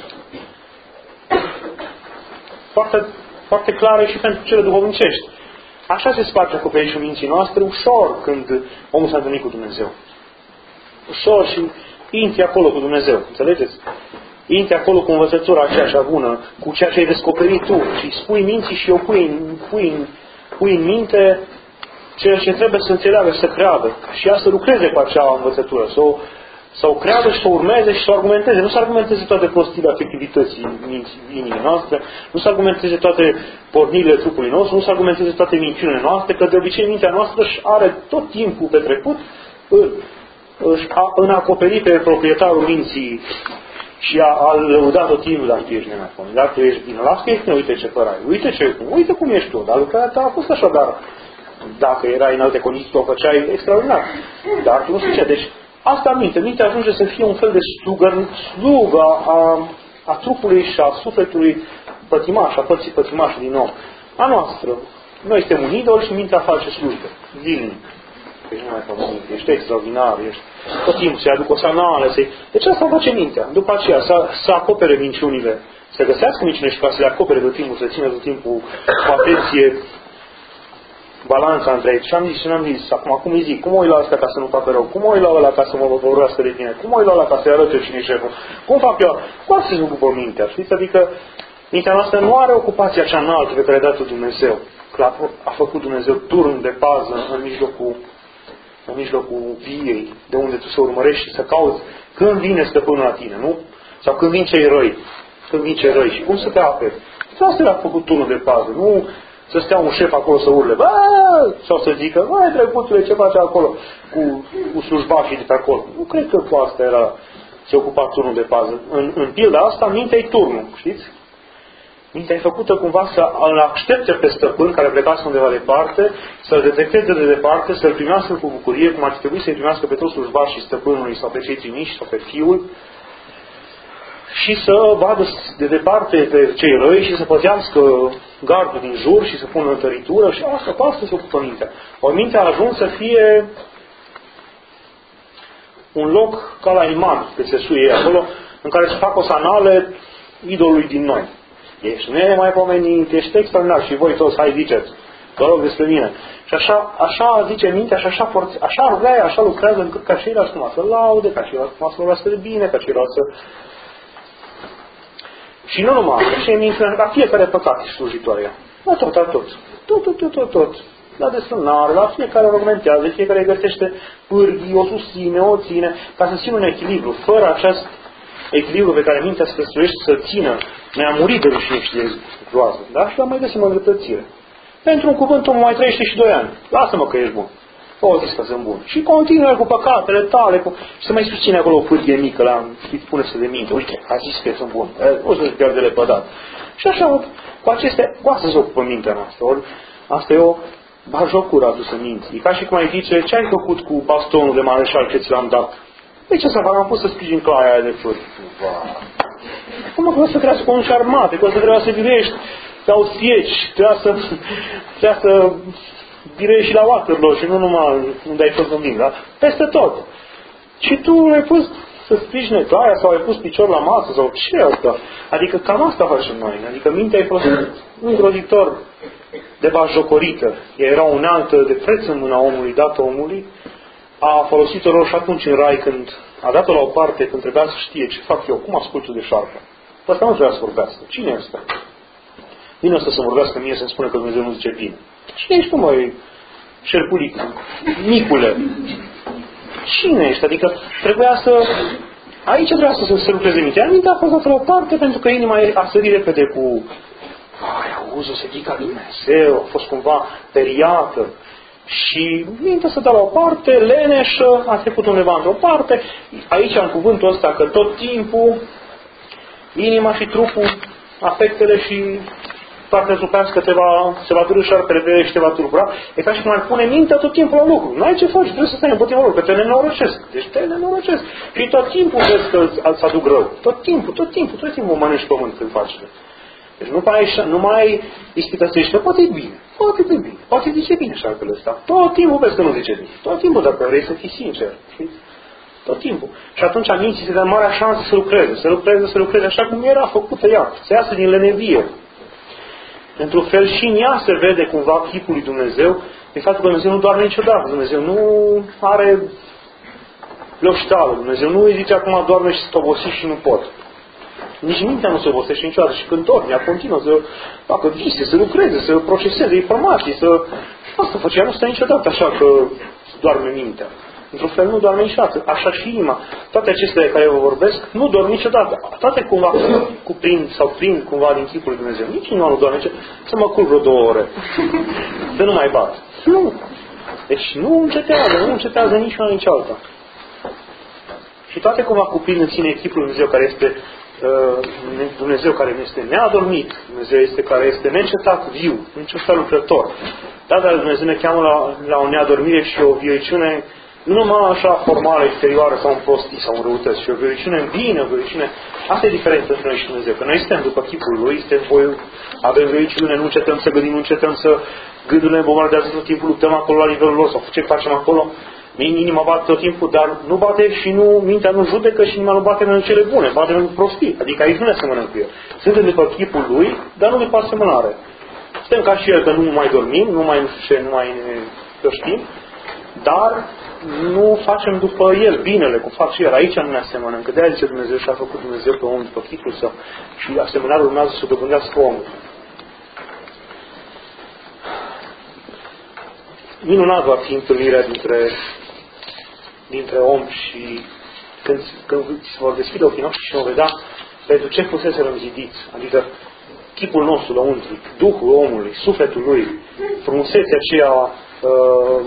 foarte, foarte clare și pentru cele duhovnicești. Așa se sparge acoperișul minții noastre ușor când omul s-a întâlnit cu Dumnezeu. Ușor și intri acolo cu Dumnezeu. Înțelegeți? Intri acolo cu învățătura aceea așa bună, cu ceea ce ai descoperit tu și spui minții și eu pui în, pui în, pui în minte ceea ce trebuie să înțeleagă și să creadă. Și ea să lucreze cu acea învățătură, să o, să o creadă și să o urmeze și să o argumenteze. Nu să argumenteze toate prostiile afectivității inimii noastre, nu să argumenteze toate pornirile trupului nostru, nu să argumenteze toate minciunile noastre, că de obicei mintea noastră își are tot timpul petrecut în, în a acoperi pe proprietarul minții și a, a lăuda tot timpul, dacă tu ești nemaipomenit, dacă tu ești bine, lasă că ești bine, uite ce păr ai, uite, ce, uite cum ești tu, dar lucrarea ta a fost așa, dar dacă erai în alte condiții, tu o făceai extraordinar. Dar tu nu știu ce. Deci, asta minte. Mintea ajunge să fie un fel de slugă, slugă a, a trupului și a sufletului pătimaș, a părții pătimaș din om. A noastră. Noi suntem un idol și mintea face slujbă. Zilnic. Ești numai pământ, ești extraordinar, ești tot timpul, să-i aduc o sanală, să-i... Deci asta face mintea. După aceea, să, să acopere minciunile, să găsească minciunile și ca să le acopere tot timpul, să țină tot timpul cu atenție balanța între aici. Și am zis și n-am zis, acum cum îi zic, cum o iei la asta ca să nu facă rău, cum o iei la ăla ca să mă vorbească de tine, cum o iei la ăla ca să-i arăt eu cine e șeful, cum fac eu, cu asta se ocupă mintea, știți? Adică mintea noastră nu are ocupația cea înaltă pe care a dat-o Dumnezeu, că a, a făcut Dumnezeu turn de pază în mijlocul, în mijlocul viei, de unde tu să urmărești și să cauți când vine stăpânul la tine, nu? Sau când vin cei răi, când vin cei răi și cum să te aperi. Asta le-a făcut turnul de pază, nu să stea un șef acolo să urle, bă! Sau să zică, mai drăguțule, ce face acolo cu, cu slujbașii de pe acolo. Nu cred că cu asta era, se ocupa turnul de pază. În, în pilda asta, mintea-i turnul, știți? Mintea e făcută cumva să îl aștepte pe stăpân care plecați undeva departe, să-l detecteze de departe, să-l primească cu bucurie, cum ar trebui să-i primească pe toți slujbașii stăpânului sau pe cei trimiși sau pe fiul, și să vadă de departe pe cei răi și să păzească gardul din jur și să pună în tăritură și asta, cu asta se ocupă mintea. O mintea a ajuns să fie un loc ca la iman, pe țesuie acolo, în care se fac o sanale idolului din noi. Ești nemaipomenit, ești extraordinar și voi toți, hai ziceți, vă rog despre mine. Și așa, așa zice mintea și așa, forțe, așa vrea, așa lucrează încât ca ceilalți numai să laude, ca ceilalți numai să vorbească de bine, ca ceilalți să... Și nu numai, și în mintea, la fiecare păcat e slujitoare. La tot, la tot. Tot, tot, tot, tot, tot. La desfrânare, la fiecare argumentează, fiecare găsește pârghii, o susține, o ține, ca să țină un echilibru. Fără acest echilibru pe care mintea se străsuiește să țină, ne-a murit de rușine și de groază. Da? Și la mai găsim o îndreptățire. Pentru un cuvânt omul mai trăiește și doi ani. Lasă-mă că ești bun. O zis că sunt bun. Și continuă cu păcatele tale. Cu... Și să mai susține acolo o pârghie mică, la, știți, pune-se de minte. Uite, a zis că sunt bun. O să-ți pierde lepădat. Și așa, cu acestea, cu asta se ocupă mintea noastră. Or, asta e o bajocură adusă minții. E ca și cum ai zice, ce ai făcut cu bastonul de mareșal ce ți l-am dat? Păi ce să fac? Am pus să sprijin claia aia de fân. Acum că o să trească un șarmate, că o să trebuia să virești pe austrieci, trebuia să, trebuia să virești și la Waterloo și nu numai unde ai fost în vin, da? Peste tot. Și tu ai pus să sprijine claia sau ai pus picior la masă sau ce asta? Adică cam asta facem noi. Adică mintea e fost îngrozitor de bajocorită. Era o unealtă de preț în mâna omului, dată omului, a folosit-o lor și atunci în rai când a dat-o la o parte, când trebuia să știe ce fac eu, cum ascult eu de șarpă. Ăsta nu trebuia să vorbească. Cine e ăsta? Vine ăsta să vorbească mie să-mi spune că Dumnezeu nu zice bine. Cine ești tu, măi, șerpulic, micule? Cine ești? Adică trebuia să... Aici trebuia să se lucreze mintea. Mintea a fost dată la o parte pentru că inima a sărit repede cu... Ai, auzi, o să zic ca Dumnezeu, a fost cumva periată. Și mintea să dă la o parte, leneșă, a trecut undeva într-o parte. Aici, în cuvântul ăsta, că tot timpul inima și trupul, afectele și partea trupească te va, se va dură șarpele și te va tulbura. E ca și cum ar pune mintea tot timpul la lucru. Nu ai ce faci, trebuie să stai în puțin la lucru, că te nenorocesc. Deci te nenorocesc. Și tot timpul vezi că îți aduc rău. Tot timpul, tot timpul, tot timpul mănânci pământ când faci. Deci nu mai, nu mai ispităsești că poate e bine, poate e bine, poate zice bine șarpele ăsta. Tot timpul vezi că nu zice bine. Tot timpul, dacă vrei să fii sincer. Știți? Tot timpul. Și atunci minții se dă marea șansă să lucreze, să lucreze, să lucreze așa cum era făcută ea, să iasă din lenevie. Într-un fel și în ea se vede cumva chipul lui Dumnezeu, de faptul că Dumnezeu nu doarme niciodată. Dumnezeu nu are loștală. Dumnezeu nu îi zice acum doarme și să obosit și nu pot. Nici mintea nu se obosește niciodată și când dorme, ea continuă să facă vise, să lucreze, să proceseze informații, să... Asta făcea, nu stă niciodată așa că doarme mintea. Într-un fel nu doarme niciodată. Așa și inima. Toate acestea de care eu vă vorbesc nu dorm niciodată. Toate cumva cuprind sau prind cumva din chipul lui Dumnezeu. Nici inima nu doarme niciodată. Să mă culc vreo două ore. Să nu mai bat. Nu. Deci nu încetează, nu încetează nici una nici alta. Și toate cumva cuprind în sine chipul lui Dumnezeu care este Dumnezeu care nu este neadormit, Dumnezeu este care este neîncetat viu, niciun fel lucrător. Da, dar Dumnezeu ne cheamă la, la o neadormire și o vieiciune nu numai așa formală, exterioară sau în prostii sau în răutăți, ci o vieiciune în bine, o vieiciune... Asta e diferența între noi și Dumnezeu, că noi suntem după chipul Lui, suntem voi, avem vieiciune, nu încetăm să gândim, nu încetăm să gândurile bombardează tot timpul, luptăm acolo la nivelul lor sau ce facem acolo. Inima bate tot timpul, dar nu bate și nu, mintea nu judecă și inima nu bate în cele bune, bate în prostii. Adică aici nu ne asemănăm cu El. Suntem după chipul Lui, dar nu după asemănare. Suntem ca și El, că nu mai dormim, nu mai nu știu ce, nu mai ne știm, dar nu facem după El binele, cum fac și El. Aici nu ne asemănăm, că de-aia zice Dumnezeu și a făcut Dumnezeu pe om după chipul Său și asemănarea urmează să o dobândească omul. Minunat va fi întâlnirea dintre dintre om și când, când se vor deschide ochii noștri și vom vedea pentru ce fuseserăm zidiți. Adică chipul nostru lăuntric, Duhul omului, sufletul lui, frumusețea aceea uh,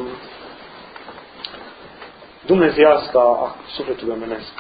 dumnezeiască a sufletului omenesc,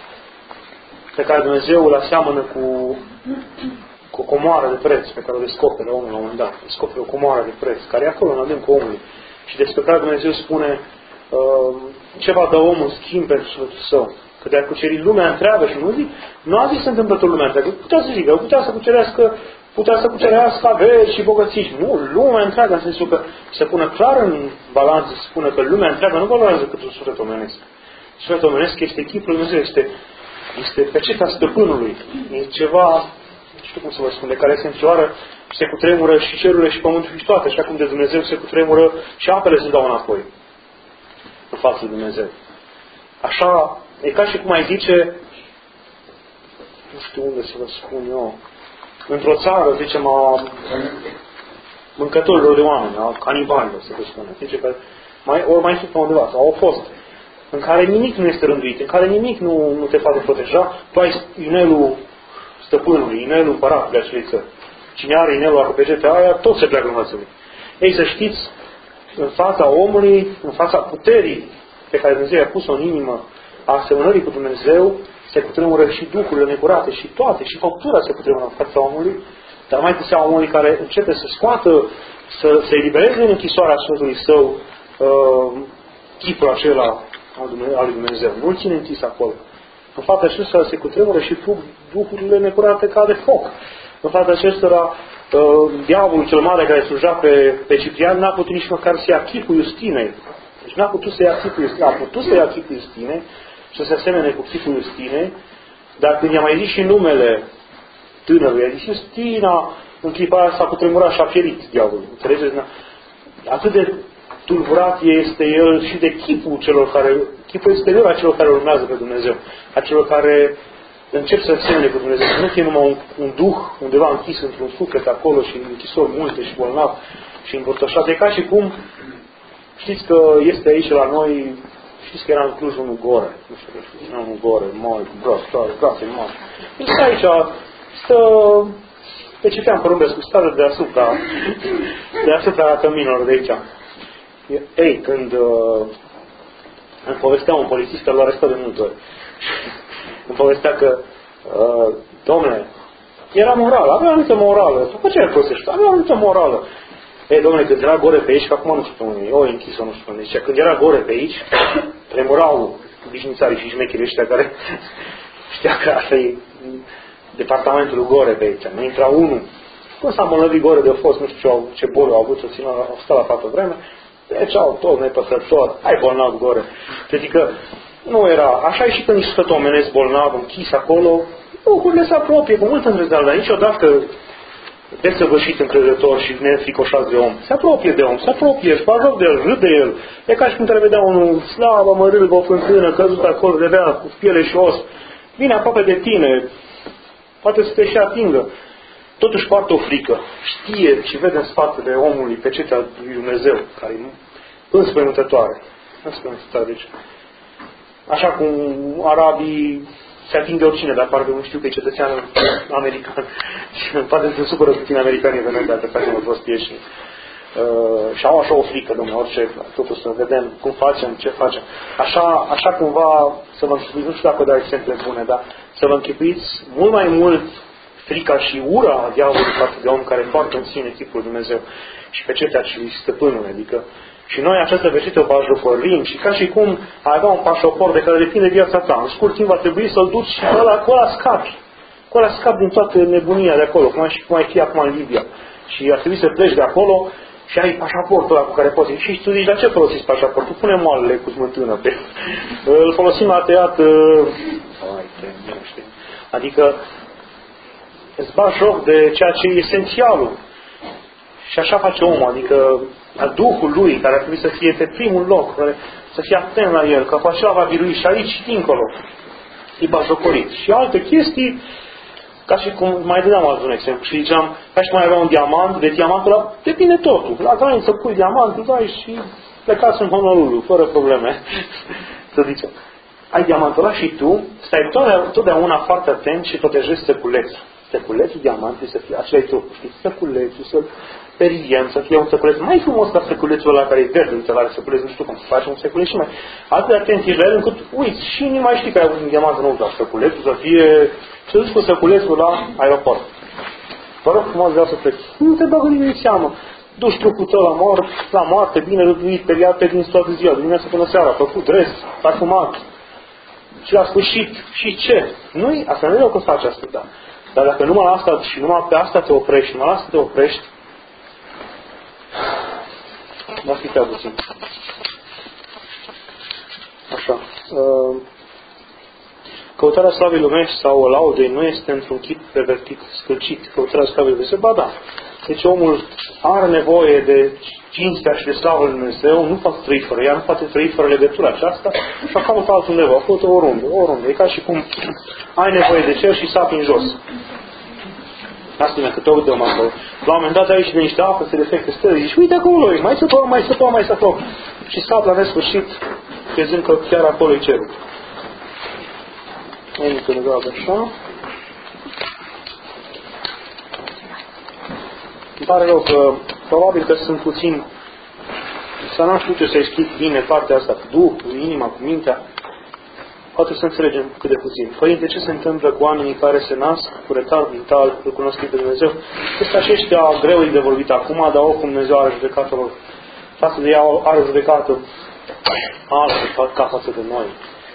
pe care Dumnezeu îl aseamănă cu, cu o comoară de preț pe care o descoperă omul la un moment dat. Descoperă o comoară de preț, care e acolo în adâncul omului. Și despre care Dumnezeu spune uh, ce va da omul în schimb pentru sufletul său. Că de-a cuceri lumea întreagă și nu zic, nu a zis să întâmplător lumea întreagă. Putea să zică, putea să cucerească, putea să cucerească averi și bogății. Nu, lumea întreagă în sensul că se pune clar în balanță, se spune că lumea întreagă nu valorează cât un suflet omenesc. Sufletul omenesc este chipul lui Dumnezeu, este, este pecetea stăpânului. E ceva, nu știu cum să vă spun, de care se înfioară, se cutremură și cerurile și pământul și toate, așa cum de Dumnezeu se cutremură și apele se dau înapoi în fața lui Dumnezeu. Așa, e ca și cum ai zice, nu știu unde să vă spun eu, într-o țară, zicem, a mâncătorilor de oameni, a canibalilor, să vă spun, zice că mai, ori mai sunt pe undeva, sau au fost, în care nimic nu este rânduit, în care nimic nu, nu te poate proteja, tu ai inelul stăpânului, inelul împăratului acelei țări. Cine are inelul arpege pe aia, tot se pleacă în fața lui. Ei, să știți, în fața omului, în fața puterii pe care Dumnezeu i-a pus-o în inimă a asemănării cu Dumnezeu, se cutremură și duhurile necurate și toate, și făptura se cutremură în fața omului, dar mai cu seama omului care începe să scoată, să se elibereze în închisoarea Sfântului Său uh, chipul acela al lui Dumnezeu. Nu-l ține închis acolo. În fața acestora se cutremură și duhurile necurate ca de foc. În fața acestora, uh, diavolul cel mare care sluja pe, pe Ciprian n-a putut nici măcar să ia chipul Justinei. Deci n-a putut să ia chipul Justinei. A putut să ia chipul Justinei și să se asemene cu chipul Justinei, dar când i-a mai zis și numele tânărului, i-a zis Justina, în clipa aia s-a cutremurat și a pierit diavolul. Înțelegeți? Atât de tulburat este el și de chipul celor care, chipul exterior a celor care urmează pe Dumnezeu, a celor care încep să semene cu Dumnezeu, să nu fie numai un, un duh undeva închis într-un suflet acolo și închisori multe și bolnav și îmbărtășat. E ca și cum, știți că este aici la noi, știți că era în Cluj unul Gore, nu știu, era unul Gore, mare, cu braț, brațe mari. Este aici, stă pe Ciprian Porumbescu, stare deasupra, deasupra căminilor de aici. Ei, când uh, îmi povestea un polițist că l-a arestat de multe ori, îmi povestea că, uh, domnule, era moral, avea o anumită morală. După ce ai prosești? Avea o anumită morală. Ei, domnule, când era Gore pe aici, că acum nu știu pe unde, o închis-o, nu știu unde. Deci, când era Gore pe aici, tremurau bișnițarii și șmecherii ăștia care știa că asta e departamentul lui Gore pe aici. Nu intra unul. Cum s-a îmbolnăvit Gore de fost, nu știu ce, ce boli au avut, să țină, au stat la patru vreme. Deci au tot nepăsător, ai bolnav Gore. Adică nu era, așa e și când ești tot omenesc bolnav, închis acolo, lucrurile se apropie cu multă îndrăzneală, dar niciodată desăvârșit încrezător și nefricoșat de om. Se apropie de om, se apropie, își fac joc de el, râde de el. E ca și cum te vedea unul slavă, mărâlbă, o fântână, căzut acolo, de avea cu piele și os. Vine aproape de tine, poate să te și atingă. Totuși poartă o frică. Știe și vede în spatele omului pe cetea lui Dumnezeu, care e înspăimântătoare. Înspăimântătoare, deci. Așa cum arabii se ating de oricine, dar parcă nu știu că e cetățean american. Și poate se supără puțin americanii de noi, dacă facem o prostiești. Uh, și au așa o frică, domnule, orice, totuși să vedem cum facem, ce facem. Așa, așa cumva, să vă închipuiți, nu știu dacă dau exemple bune, dar să vă închipuiți mult mai mult frica și ura a diavolului față de om care poartă în sine chipul Dumnezeu și pe cetea și stăpânul, adică și noi această vestită o bajocorim și ca și cum ai avea un pașaport de care depinde viața ta. În scurt timp va trebui să-l duci și ăla, cu ăla scapi. Cu ăla scapi din toată nebunia de acolo, cum ai, și cum ai fi acum în Libia. Și ar trebui să pleci de acolo și ai pașaportul ăla cu care poți. Și tu zici, la ce folosiți pașaportul? Punem moalele cu smântână pe... Îl folosim la teat... Adică îți bagi joc de ceea ce e esențialul. Și așa face omul, adică a Duhul lui, care ar trebui să fie pe primul loc, care să fie atent la el, că cu acela va birui și aici și dincolo. E bajocorit. Și alte chestii, ca și cum mai dădeam alt un exemplu, și ziceam, ca și cum mai avea un diamant, de diamantul ăla depinde totul. La graniță pui diamantul, dai și plecați în Honolulu, fără probleme. Să zicem. Ai diamantul ăla și tu stai totdeauna foarte atent și protejezi săculețul. Săculețul diamantului să fie, acela e trupul, știi? Săculețul, să-l periem, să fie un săculeț mai frumos ca săculețul ăla care e verde, nu are săculeț, nu știu cum să faci un săculeț și mai... Atât de atenție la el încât, uiți, și nu mai știi că ai un diamant nou, dar săculețul să fie... Să duci cu săculețul la aeroport. Vă rog frumos, vreau să pleci. Nu te bagă nimeni în seamă. Duci trupul tău la, mor, la moarte, bine răduit, periat pe din toată ziua, dimineața până seara, făcut dres, parfumat. Și la sfârșit, și ce? Nu-i, asta nu e o că faci asta, da. Dar dacă numai la asta și numai pe asta te oprești, numai la asta te oprești, va fi prea puțin. Așa. Căutarea slavei lumești sau laudei nu este într-un chip pervertit, scârcit. Căutarea slavei lumești. Ba da. Deci omul are nevoie de cinstea și de slavă lui Dumnezeu, nu poate trăi fără ea, nu poate trăi fără legătura aceasta și a caută altundeva, a caută oriunde, oriunde. E ca și cum ai nevoie de cer și sapi în jos. Asta e că tot dăm acolo. La un moment dat aici de niște apă se reflectă stări, zici, uite acolo, mai săpăm, mai săpăm, mai săpăm. Și sap la nesfârșit, crezând că chiar acolo e cerul. E mică legată așa. Îmi pare rău că probabil că sunt puțin să n-am știut să explic bine partea asta cu Duhul, inima, cu mintea. Poate să înțelegem cât de puțin. Părinte, ce se întâmplă cu oamenii care se nasc cu retard vital, îl cunosc pe Dumnezeu? Este aceștia greu de vorbit acum, dar oricum Dumnezeu are judecată lor. Față de ea are judecată altă ca față de noi.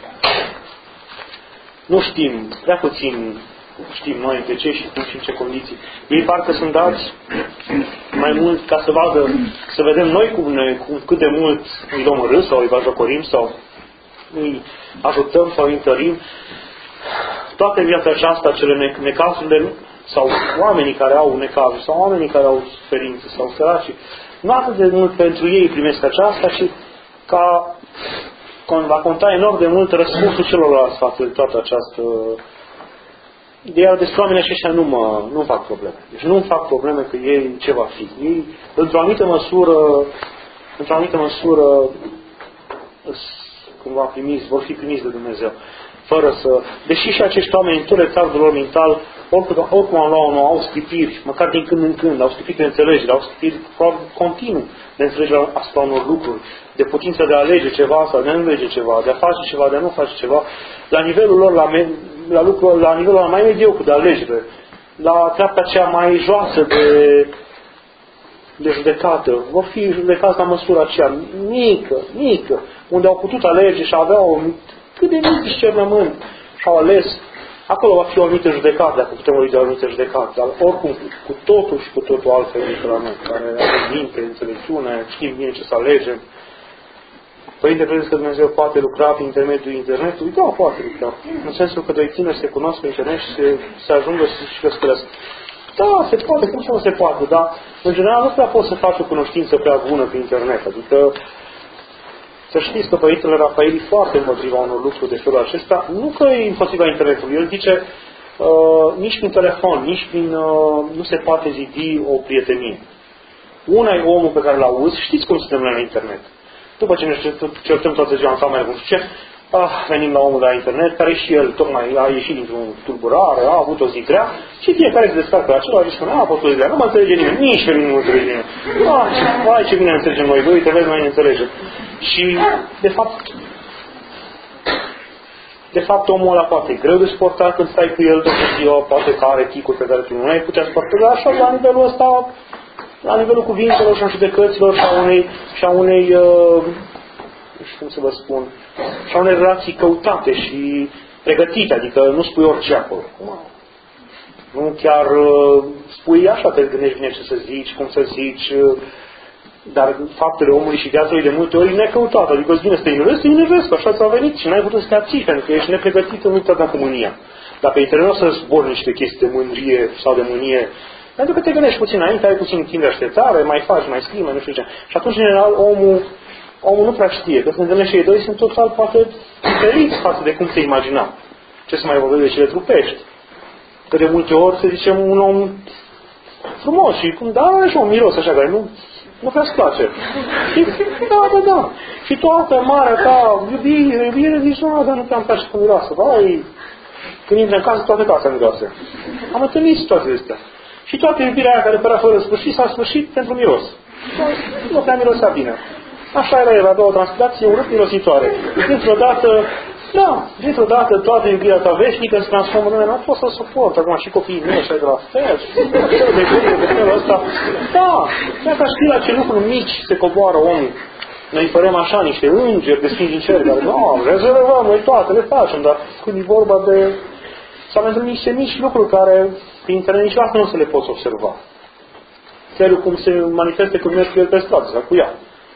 Nu știm, prea puțin știm noi de ce și cum și în ce condiții. Ei parcă sunt dați mai mult ca să vadă, să vedem noi cum ne, cum, cât de mult îi luăm în râs sau îi bajocorim sau îi ajutăm sau îi întărim. Toată viața aceasta, cele necazurile sau oamenii care au necazuri sau oamenii care au suferințe sau săraci, nu atât de mult pentru ei primesc aceasta, ci ca va conta enorm de mult răspunsul celorlalți față de toată această... Iar despre oamenii aceștia nu, mă, nu fac probleme. Deci nu fac probleme că ei ce va fi. Ei, într-o anumită măsură, într-o anumită măsură, cumva primiți, vor fi primiți de Dumnezeu. Fără să... Deși și acești oameni, în tot retardul lor mental, oricum, oricum au luat au sclipiri, măcar din când în când, au sclipiri de înțelegere, au sclipiri continuu de înțelegere asupra unor lucruri, de putință de a alege ceva sau de a nu alege ceva, de a face ceva, de a nu face ceva, la nivelul lor, la, me, la, lucruri, la nivelul lor mai mediocru de alegere, la treapta cea mai joasă de, de judecată, vor fi judecați la măsura aceea mică, mică, unde au putut alege și aveau cât de mic discernământ și au ales. Acolo va fi o anumită judecată, dacă putem vorbi de o anumită judecată, dar oricum, cu totul și cu totul altfel decât la noi, care avem minte, înțelepciune, știm bine ce să alegem. Părinte, credeți că Dumnezeu poate lucra prin intermediul internetului? Da, poate lucra. În sensul că doi tineri se cunosc pe internet și se, se ajungă să-și căscărească. Da, se poate, cum să nu se poate, dar în general nu prea poți să faci o cunoștință prea bună pe internet. Adică să știți că Părintele Rafael e foarte împotriva unor lucruri de felul acesta, nu că e împotriva internetului, el zice uh, nici prin telefon, nici prin, uh, nu se poate zidi o prietenie. Una e omul pe care l-auzi, știți cum suntem la internet. După ce ne certăm toată ziua în cameră, cum zice, ah, venim la omul de la internet, care și el tocmai a ieșit dintr-un tulburare, a avut o zi grea, și fiecare se descarcă la acela și spune, a, a fost o zi grea, nu mă înțelege nimeni, nici pe mine nu mă înțelege nimeni. Ah, vai, ce bine înțelegem noi, voi, te vezi, noi ne înțelegem. Și, de fapt, de fapt, omul ăla poate e greu de suportat când stai cu el toată ziua, poate că are ticuri pe care tu nu ai putea suporta, dar așa, la nivelul ăsta, la nivelul cuvintelor și a judecăților și a unei, și a unei uh, nu știu cum să vă spun, și a unei relații căutate și pregătite, adică nu spui orice acolo. Nu chiar uh, spui așa, te gândești bine ce să zici, cum să zici, uh, dar faptele omului și viața lui de multe ori e necăutată. Adică îți vine să te enervezi, te enervezi, că așa ți-a venit și n-ai putut să te abții, pentru că ești nepregătit în uita cu mânia. Dacă internetul să zbori niște chestii de mândrie sau de mânie, pentru că te gândești puțin înainte, ai puțin timp de așteptare, mai faci, mai scrii, mai nu știu ce. Și atunci, în general, omul, omul nu prea știe, că se întâlnește ei doi, sunt total poate diferiți față de cum se imagina. Ce să mai vorbesc de cele trupești? Că de multe ori, să zicem, un om frumos și cum, da, are și un miros așa, care nu, nu prea-ți place. Și, da, da, da. Și toată marea ta iubire, iubire, zici, nu, dar nu prea-mi place cum miroasă. Vai, când intră în casă, toată casa miroase. Am întâlnit situațiile astea. Și toată iubirea aia care părea fără sfârșit s-a sfârșit pentru miros. Nu prea mirosea bine. Așa era el, avea o transpirație urât mirositoare. Dintr-o dată, da, dintr-o dată toată iubirea ta veșnică se transformă în nu pot să suport. Acum și copiii mei așa de la fel. De gândire de felul ăsta. Da, dacă știi la ce lucruri mici se coboară omul. Noi părem așa niște îngeri de sfinți în cer, care nu, rezervăm, noi toate le facem, dar când e vorba de... sau pentru niște mici lucruri care prin internet niciodată nu se le poți observa. Felul cum se manifeste când mergi cu el pe stradă, sau cu ea.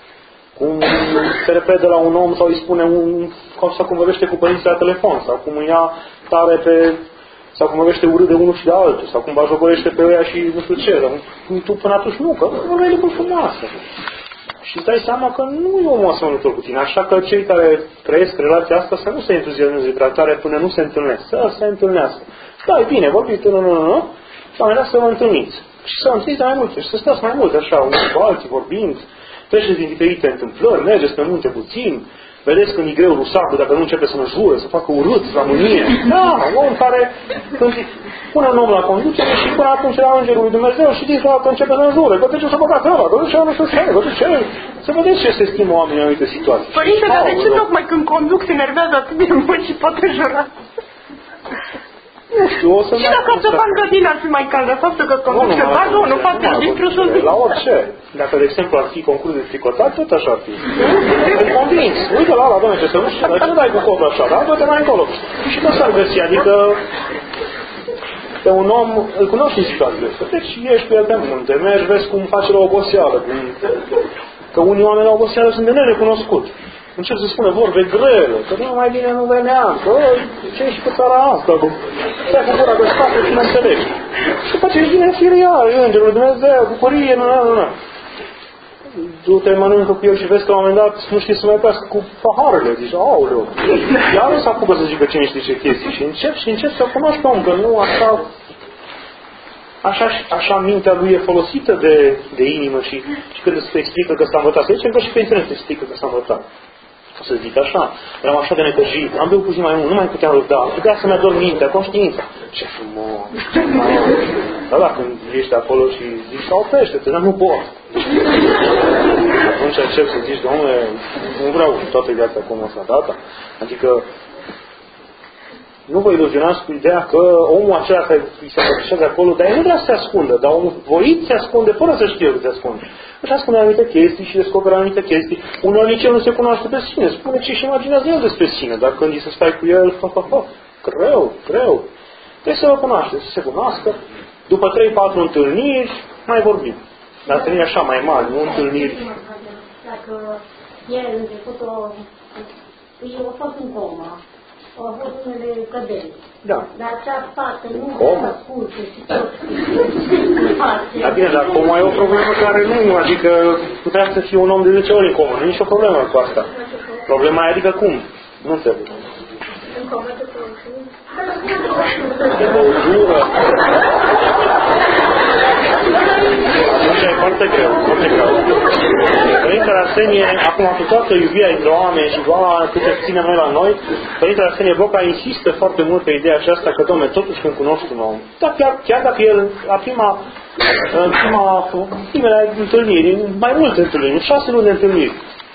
Cum se repede la un om sau îi spune un, sau cum vorbește cu părinții la telefon, sau cum îi ia tare pe, sau cum vorbește urât de unul și de altul, sau cum bajocorește pe ea și nu știu ce. Dar tu până atunci nu, că nu e lucruri frumoase. Și îți dai seama că nu e omul asemănător cu tine. Așa că cei care trăiesc relația asta să nu se entuziasmeze prea tare până nu se întâlnesc. Să se întâlnească. Da, e bine, vorbiți, nu, nu, nu, nu. Și la un dat să vă întâlniți. Și să vă întâlniți mai multe. Și să stați mai mult așa, unii cu alții, vorbind. Treceți din diferite întâmplări, mergeți pe munte puțin. Vedeți când e greu rusacul, dacă nu începe să mă jure, să facă urât, la mânie. Da, un om care când pune un om la conducere și până atunci era Îngerul lui Dumnezeu și zice că începe să înjure. Că de ce să băgați ăla? Că de ce nu știu ce? Că de ce? Să vedeți ce se schimbă oamenii în anumite situații. Părinte, dar de ce tocmai când conduc se enervează atât de mult și poate jura? Nu știu, o să... Și dacă ți-o fac grădina ar fi mai caldă, faptul că conduc se fac, nu, nu fac dintr-o sus. La orice. Dacă, de exemplu, ar fi concurs de tricotat, tot așa ar fi. Îl convins. Uite la ala, doamne, ce să nu știu, dar ce nu dai cu copul așa, da? Du-te mai încolo. Și tot s-ar găsi, adică pe un om, îl cunoști în situațiile astea. Deci ieși cu el pe munte, mergi, vezi cum face la oboseală. Cum... Că unii oameni la oboseală sunt de nerecunoscut. Încep să spune vorbe grele, că nu mai bine nu veneam, că ce ești cu țara asta, că stai cu gura de spate și nu înțelegi. Și după ce își vine firiar, Îngerul Dumnezeu, bucurie, nu, nu, nu. Du-te, mănâncă cu el și vezi că la un moment dat nu știi să mai oprească cu paharele, zici, aoleu. Iar nu se apucă să zică cine știe ce chestii și încep și încep să cunoști pe om, că nu așa... Așa, așa mintea lui e folosită de, de inimă și, și când îți explică că s-a învățat. Să zicem că și pe internet îți explică că s-a învățat. O să zic așa, eram așa de necăjit, am beut puțin mai mult, nu mai puteam răbda, putea să-mi ador mintea, conștiința. Ce frumos! Dar da, când ești acolo și zici, oprește-te, dar nu pot. Atunci încep să zici, domnule, nu vreau toată viața cum o să data. Adică, nu vă iluzionați cu ideea că omul acela care îi se pătrișează acolo, dar el nu vrea să se ascundă, dar omul voit se ascunde fără să știe că se ascunde. Își ascunde anumite chestii și descoperă anumite chestii. Unul nici el nu se cunoaște pe sine, spune ce își imaginează el despre sine, dar când îi se stai cu el, ha, ha, ha, greu, greu. Trebuie să vă cunoaște, să se cunoască. După trei patru întâlniri, mai vorbim. Dar întâlniri așa mai mari, nu întâlniri. Dacă el început o... Eu a fost în coma. au avut unele căderi. Da. Dar acea fată nu Comă. ascultă și tot face. Dar bine, dar coma e o problemă care nu, adică putea să fie un om de zece ori în comă, nu e nicio problemă cu asta. Problema e adică cum? Nu înțeleg. În comă de băutură. De băutură. Atunci e foarte greu, foarte greu. Părintele Arsenie, acum cu toată iubirea dintre oameni și doar câte ținem noi la noi, Părintele Arsenie Boca insistă foarte mult pe ideea aceasta că, dom'le, totuși când cunoști un om, dar chiar, chiar dacă el la prima, în prima, primele întâlniri, în mai multe întâlniri, în șase luni de întâlniri,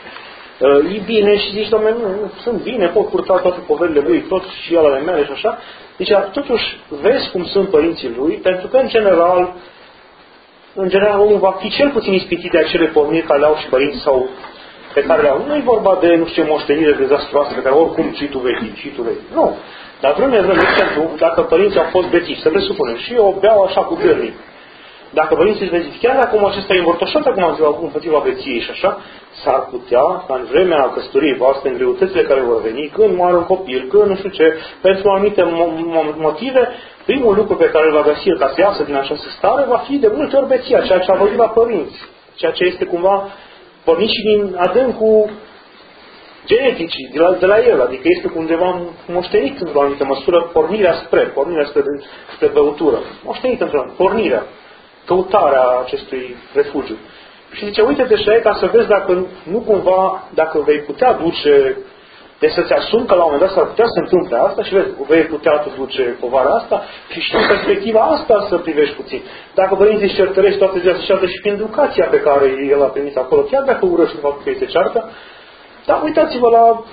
e bine și zici, dom'le, nu, sunt bine, pot purta toate poverile lui, tot și alele mele și așa. Deci, totuși, vezi cum sunt părinții lui, pentru că, în general, în general, omul va fi cel puțin ispitit de acele porniri care le-au și părinții sau pe care le-au. Nu e vorba de, nu știu ce, moștenire dezastroasă pe care oricum și tu vei, și tu vei. Nu. Dar vreme, vreme, de exemplu, dacă părinții au fost bețivi, să presupunem, și eu beau așa cu gârnic. Dacă părinții își bețivi, chiar dacă omul acesta e învărtoșat acum în ziua împotriva beției și așa, s-ar putea, ca în vremea căsătoriei voastre, în greutățile care vor veni, când moară un copil, când nu știu ce, pentru anumite motive, primul lucru pe care îl va găsi el ca să iasă din această stare va fi de multe ori beția, ceea ce a văzut la părinți, ceea ce este cumva pornit și din adâncul geneticii, de la, de la el, adică este undeva moștenit într-o anumită măsură pornirea spre, pornirea spre, spre băutură, moștenit într-o pornirea, căutarea acestui refugiu. Și zice, uite-te și ca să vezi dacă nu cumva, dacă vei putea duce, deci să-ți asumi că la un moment dat s-ar putea să se întâmple asta și vezi, vei putea tu duce povara asta și și în perspectiva asta să privești puțin. Dacă părinții își certărești toată ziua să ceartă și prin educația pe care el a primit acolo, chiar dacă urăște faptul că îi se ceartă, dar uitați-vă la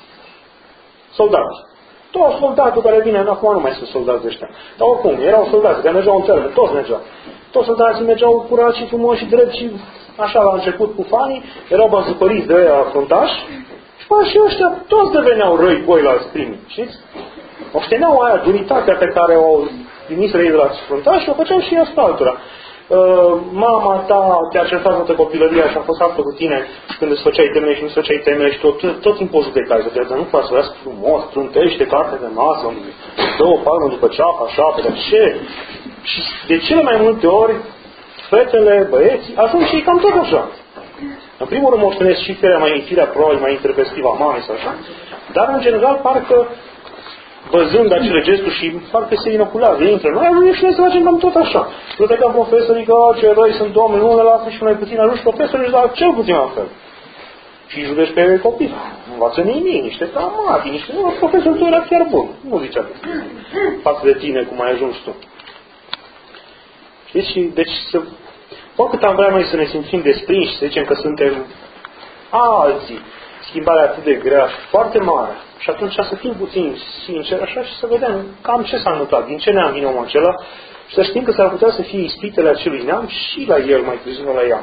soldați. Toți soldatul care vine, acum nu mai sunt soldați ăștia, dar oricum, erau soldați care mergeau în țară, toți mergeau. Toți soldații mergeau curați și frumoși și drept și așa la început cu fanii, erau bazăpăriți de ăia fruntași și până și ăștia toți deveneau răi boi la primii, știți? Oșteneau aia duritatea pe care o trimis ei de la fruntași și o făceau și asta altora. Uh, mama ta te-a certat toată copilăria și a fost altă cu tine când îți făceai temele și nu îți făceai temele și tot, tot timpul o judecai. Să te nu poate să vrească frumos, trântește carte de masă, dă o palmă după ceapă, așa, pe ce? Și de cele mai multe ori, fetele, băieții, ajung și ei cam tot așa. În primul rând moștenesc și firea mai firea probabil mai interpestiva mamei sau așa, dar în general parcă văzând acele gesturi și parcă se inoculează, intră. Noi ajungem și noi să facem cam tot așa. Nu te ca profesorii că ce răi sunt oameni, nu le lasă și mai puțin ajungi profesorii, dar cel puțin la fel. Și judești pe copii. Nu învață nimic, niște camati, niște... Nu, profesorul tău era chiar bun. Nu zicea de față de tine cum ai ajuns tu. Știți? Și deci să... Oricât am vrea noi să ne simțim desprinși, să zicem că suntem alții, schimbarea atât de grea și foarte mare. Și atunci să fim puțin sinceri așa și să vedem cam ce s-a întâmplat, din ce neam vine omul acela și să știm că s-ar putea să fie ispitele acelui neam și la el mai târziu la ea.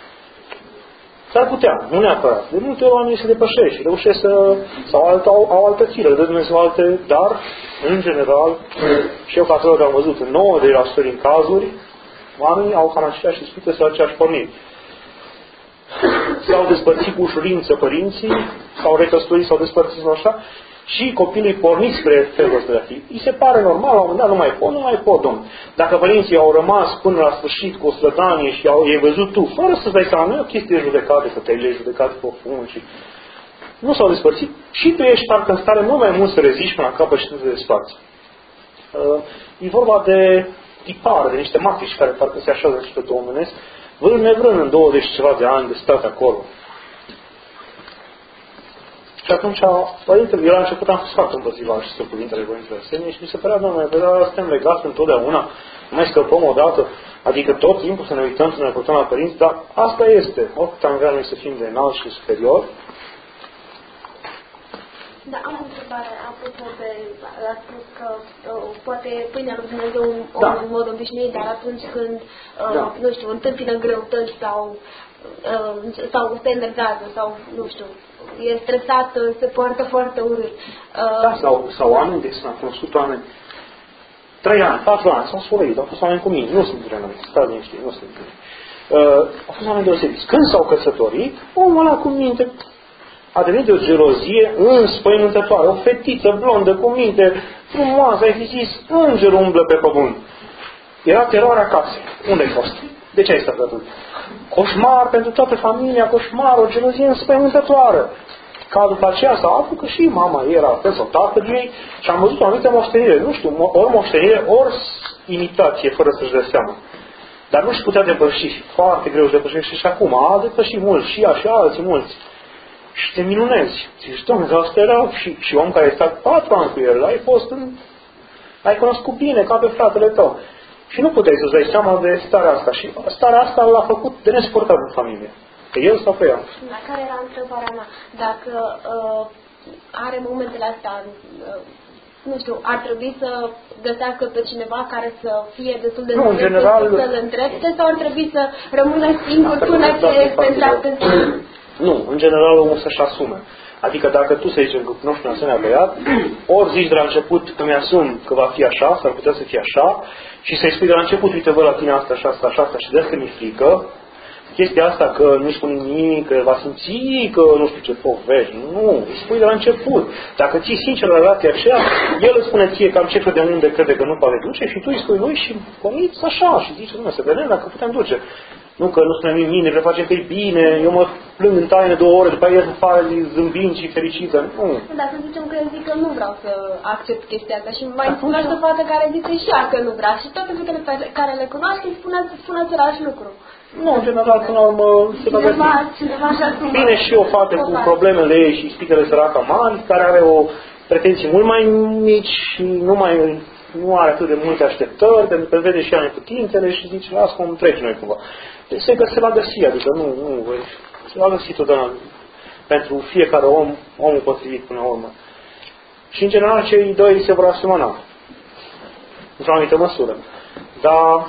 S-ar putea, nu neapărat. De multe ori oamenii se depășesc și reușesc să... sau altă, au, au altă țiră, le dă Dumnezeu alte, dar, în general, și eu ca să am văzut, în nouăzeci la sută din cazuri, oamenii au cam aceeași ispită sau aceeași pornire. S-au despărțit cu ușurință părinții, s-au recăsătorit, s-au despărțit sau așa, și copilul porniți spre felul ăsta de a fi. Îi se pare normal, la un moment dat nu mai pot, nu mai pot, domn. Dacă părinții au rămas până la sfârșit cu o slădanie și au, i-ai văzut tu, fără să-ți dai seama, nu e o chestie de judecată, că te-ai judecat profund și... Nu s-au despărțit și tu ești parcă în stare mult mai mult să reziști până la capăt și nu te desparți. Uh, e vorba de tipare, de niște matrici care parcă se așează în sufletul omenesc, vrând nevrând în douăzeci și ceva de ani de stat acolo. Și atunci, părintele, eu la început am fost foarte împotriva acestor cuvintele Părintele Arsenie și mi se părea, doamne, vedea, suntem legați întotdeauna, nu mai scăpăm odată, adică tot timpul să ne uităm, să ne raportăm la părinți, dar asta este, oricât am vrea noi să fim de înalt și superior. Da, am o întrebare apropo de, a spus că uh, poate pâinea lui Dumnezeu da. în mod obișnuit, dar atunci când, uh, da. nu știu, întâmpină greutăți sau, uh, sau se enervează sau, nu știu, e stresat, se poartă foarte urât. Uh, da, sau, sau oameni, deci am cunoscut oameni, trei ani, patru ani, s-au sfărăit, au fost oameni cu mine, nu sunt dintre stați liniștit, nu sunt uh, au fost oameni deosebiți. Când s-au căsătorit, omul ăla cu minte, a devenit de o gelozie înspăimântătoare. O fetiță blondă, cu minte, frumoasă, ai fi zis, îngerul umblă pe pământ. Era teroarea casei. Unde ai fost? De ce ai stat atât? Coșmar pentru toată familia, coșmar, o gelozie înspăimântătoare. Ca după aceea s-a aflat că și mama era pe sau tatăl ei și am văzut o anumită moștenire. Nu știu, ori moștenire, ori imitație, fără să-și dea seama. Dar nu-și putea depăși. Foarte greu își depășește și acum. A depășit mulți, și ea, și alții mulți. Și te minunezi. Zici, Doamne, asta era și, și om care a stat patru ani cu el, l-ai fost în... l-ai cunoscut bine, ca pe fratele tău. Și nu puteai să-ți dai seama de starea asta. Și starea asta l-a făcut de nesuportat în familie. Pe el sau pe ea. La care era întrebarea mea? Dacă uh, are momentele astea, uh, nu știu, ar trebui să găsească pe cineva care să fie destul de nu, general... să-l îndrepte sau ar trebui să rămână singur până ce se îndreaptă? Nu, în general omul să-și asume. Adică dacă tu, să zicem, că cunoști un asemenea băiat, ori zici de la început că mi-asum că va fi așa, s-ar putea să fie așa, și să-i spui de la început, uite, vă, la tine asta, așa, asta, așa, asta, și de asta mi-e frică, chestia asta că nu-i spune nimic, că va simți că nu știu ce povești. Nu, îi spui de la început. Dacă ții sincer la relația aceea, el îți spune ție cam ce crede, unde crede că nu poate duce și tu îi spui lui și comiți așa și zici, nu, să vedem dacă putem duce. Nu că nu spunem nimic, ne prefacem că e bine, eu mă plâng în taină două ore, după aia să fac zâmbind și fericită. Nu. Dar să zicem că el zic că nu vreau să accept chestia asta și mai cunoaște o fată care zice și ea că nu vrea și toate fetele pe care le cunoaște îi spun același lucru. Nu, în general, până la urmă, se va găsi. Bine și o fată cu problemele ei și spitele săraca mari, care are o pretenții mult mai mici și nu mai... nu are atât de multe așteptări, pentru că vede și ea neputintele și zice, las cum treci noi cumva. Deci se, se va găsi, adică nu, nu, se va găsi totdeauna pentru fiecare om, omul potrivit până la urmă. Și în general cei doi se vor asemăna, într-o anumită măsură. Dar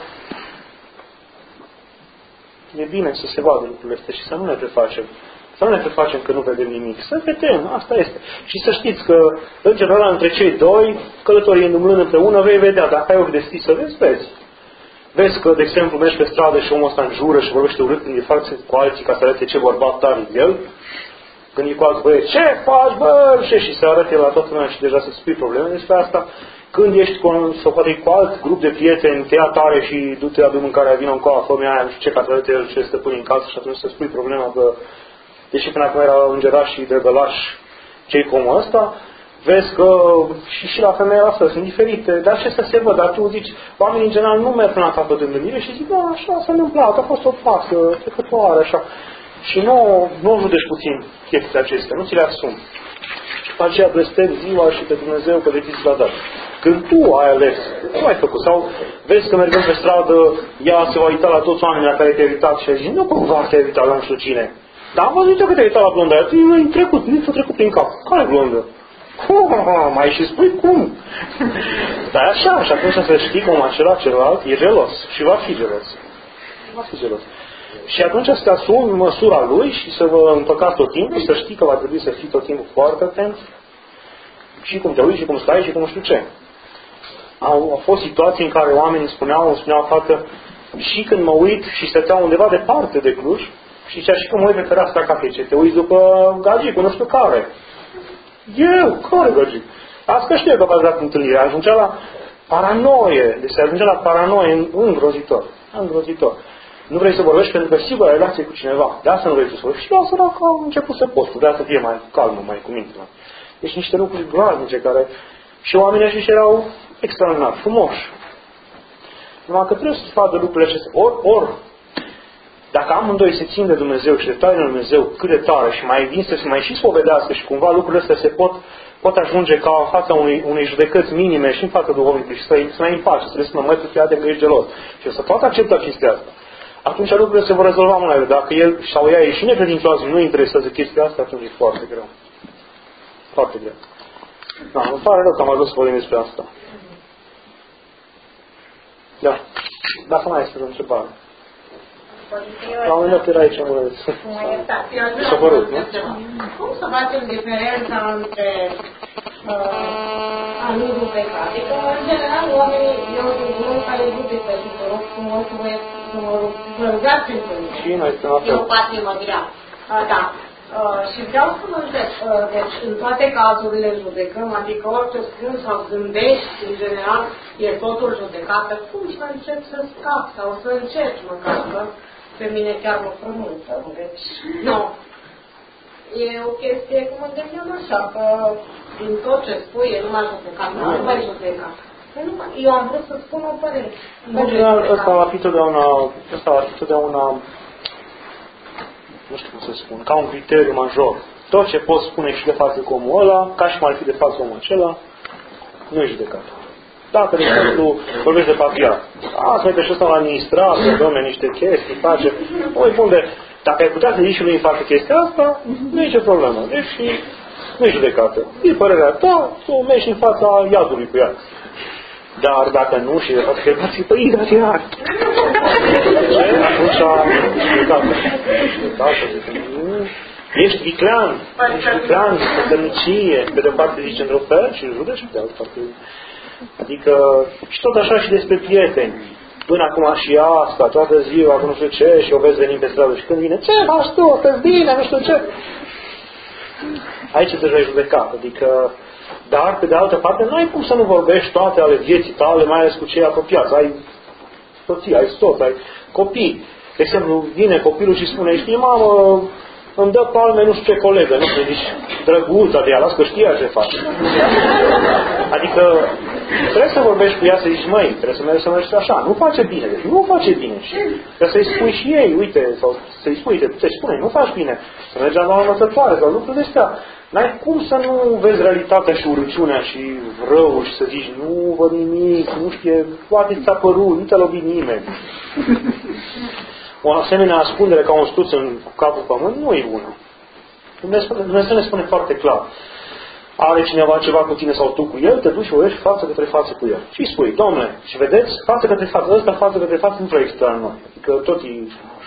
e bine să se vadă lucrurile astea și să nu ne prefacem. Să nu ne prefacem că nu vedem nimic. Să vedem, asta este. Și să știți că, în general, între cei doi, călătorii îndumlând împreună, vei vedea. Dacă ai ochi deschis să vezi, vezi. Vezi că, de exemplu, mergi pe stradă și omul ăsta înjură și vorbește urât când e față cu alții ca să arate ce bărbat tare el. Când e cu alți băieți, ce faci, bă? Și se arate la toată lumea și deja să spui probleme despre asta. Când ești cu, sau poate cu alt grup de prieteni, te ia tare și du-te adu mâncarea, vină încoa, fă-mi aia, nu știu ce, ca să arate el ce stă pune în casă și atunci să spui problema că deși până acum erau îngerași și drăgălași cei cu omul ăsta, vezi că și, și la femeia la fel sunt diferite. Dar ce să se văd? Dar tu zici, oamenii în general nu merg până la capăt de întâlnire și zic, da, așa s-a întâmplat, a fost o pasă trecătoare, așa. Și nu, nu judești puțin chestiile acestea, nu ți le asumi. Și după aceea blestemi ziua și pe Dumnezeu că de ți l-a dat. Când tu ai ales, cum ai făcut? Sau vezi că mergând pe stradă, ea se va uita la toți oamenii la care te-ai uitat și ai zis, nu cumva te-ai uitat la nu știu cine. Dar am văzut eu că te-ai uitat la blonda aia, nu i trecut, nu ți-a trecut prin cap. Care blondă? Oh, mai și spui cum? Dar așa, și atunci să știi că omul acela celălalt e gelos și va fi gelos. Va fi gelos. Și atunci să te asumi măsura lui și să vă împăcați tot timpul și să știi că va trebui să fii tot timpul foarte atent și cum te uiți și cum stai și cum nu știu ce. Au, au fost situații în care oamenii îmi spuneau, îmi spuneau fată, și când mă uit și stăteau undeva departe de Cluj, și zicea, și când mă uit pe fereastra casei, ce te uiți după Gagicu, nu știu care. Eu, care Gagic? Asta știu că v-ați dat întâlnire. Ajungea la paranoie. Deci se ajungea la paranoie îngrozitor. Îngrozitor. Nu vrei să vorbești pentru că sigur ai relație cu cineva. De asta nu vrei să vorbești. Și la săracă a început să poți. Vrea să fie mai calmă, mai cu minte. Deci niște lucruri groaznice care... Și oamenii aceștia erau extraordinar, frumoși. Numai că trebuie să facă lucrurile acestea. Ori, ori, dacă amândoi se țin de Dumnezeu și de taină de Dumnezeu cât de tare și mai vin să se mai și spovedească și cumva lucrurile astea se pot, pot ajunge ca în fața unei, unei judecăți minime și în fața duhovnicului și să, să mai împace, să le spună, măi, tu fii atent că ești gelos. Și să poată accepta chestia asta. Atunci lucrurile se vor rezolva mult mai greu. Dacă el sau ea e și necredincioasă, nu interesează chestia asta, atunci e foarte greu. Foarte greu. Da, îmi pare rău că am ajuns să vorbim despre asta. Da. Dacă mai este o întrebare. La un moment dat era aici, mă vedeți. S-a părut, nu? Cum să facem diferența între uh, anumite pecate? Că, în general, oamenii, eu sunt unul care iubesc pe și vă rog frumos să mă rog, vă rugați pentru mine. Și noi suntem la fel. E o patie mă grea. Da. Uh, și vreau să vă întreb, uh, deci în toate cazurile judecăm, adică orice spun sau gândești, în general, e totul judecată, cum să încep să scap sau să încerci măcar, că pe mine chiar mă frământă, deci, nu. E o chestie, cum mă gândeam așa, că din tot ce spui e numai judecat, nu mai judecat. Eu am vrut să spun o părere. În general, ăsta va fi totdeauna, ăsta va fi totdeauna, nu știu cum să spun, ca un criteriu major. Tot ce poți spune și de față cu omul ăla, ca și cum ar fi de față omul acela, nu e judecat. Dacă, de exemplu, vorbești de papiat, a, să uite și ăsta la administrat, domne, niște chestii, face, oi, bun, de, dacă ai putea să zici și lui în față chestia asta, nu e nicio problemă. Deci, nu e judecată. E părerea ta, tu mergi în fața iadului cu ea. Dar dacă nu, și de fapt că dați păi, dați iar. Atunci a ești viclean, ești viclean, stănicie, pe de-o parte zice într-o fel și îl judeci pe de altă parte. Adică, și tot așa și despre prieteni. Până acum și asta, toată ziua, cu nu știu ce, și o vezi venind pe stradă și când vine, ce faci tu, că-ți bine, nu știu ce. Aici deja e judecat, adică, dar, pe de altă parte, nu ai cum să nu vorbești toate ale vieții tale, mai ales cu cei apropiați. Ai soții, ai soț, ai copii. De exemplu, vine copilul și spune, știi, mamă, îmi dă palme nu știu ce colegă, nu știu, zici, drăguța de ea, las că știa ce face. Adică, trebuie să vorbești cu ea, să zici, măi, trebuie să mergi să mergi așa, nu face bine, deci nu face bine. Și trebuie să-i spui și ei, uite, sau să-i spui, uite, să-i spune, nu faci bine, să mergi la învățătoare sau lucruri de astea. N-ai cum să nu vezi realitatea și urăciunea și răul și să zici, nu văd nimic, nu știe, poate ți-a părut, nu te-a lovit nimeni. O asemenea ascundere ca un stuț în capul pământ nu e bună. Dumnezeu ne spune foarte clar. Are cineva ceva cu tine sau tu cu el, te duci și o ieși față către față cu el. Și spui, domnule, și vedeți, față către față, ăsta față către față nu prea există la noi. Adică tot e...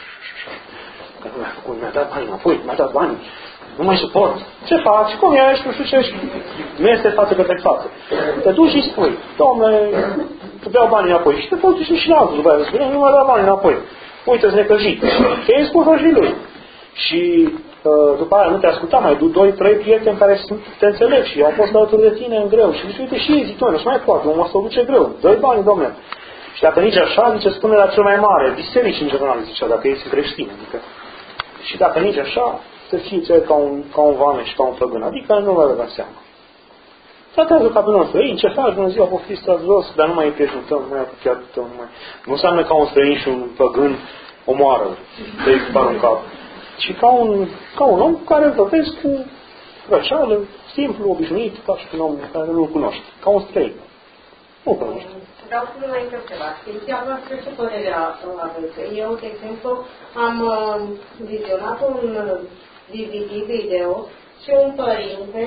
Că nu mi-a făcut, mi-a dat bani înapoi, mi-a dat bani. Nu mai suport. Ce faci? Cum ești? Nu știu ce ești. Nu este față către față. Te duci și spui, domnule, te vreau banii înapoi. Și te poți duci și la altul. După aia spune, nu mai dau banii înapoi. Uite-ți necăjit. Că e spus și lui. Și după aia nu te asculta mai. Doi, trei prieteni care te înțeleg și au fost alături de tine în greu. Și zici, uite și ei zic, nu se mai poate, omul ăsta o duce greu. Dă-i banii, domnule. Și dacă nici așa, zice, spune la cel mai mare. Biserici în general, zicea, dacă ei sunt creștini. Adică. Și dacă nici așa, să fii ca un, ca un vame și ca un păgân. Adică nu vă dați seama. Tratează ca pe un străin, ce faci, bună ziua, poftiți, stați jos, dar nu mai e prietenul tău, nu mai e apropiat tău, nu mai... Nu înseamnă ca un străin și un păgân omoară, să îi par un cap. Ci ca un, ca un om care îl vorbesc cu răceală, simplu, obișnuit, ca și un om care nu-l cunoaște. Ca un străin. Nu cunoaște. Vreau să nu mai întreb ceva. Sfinția noastră, ce părere aveți? Eu, de exemplu, am uh, vizionat un D V D video și un părinte,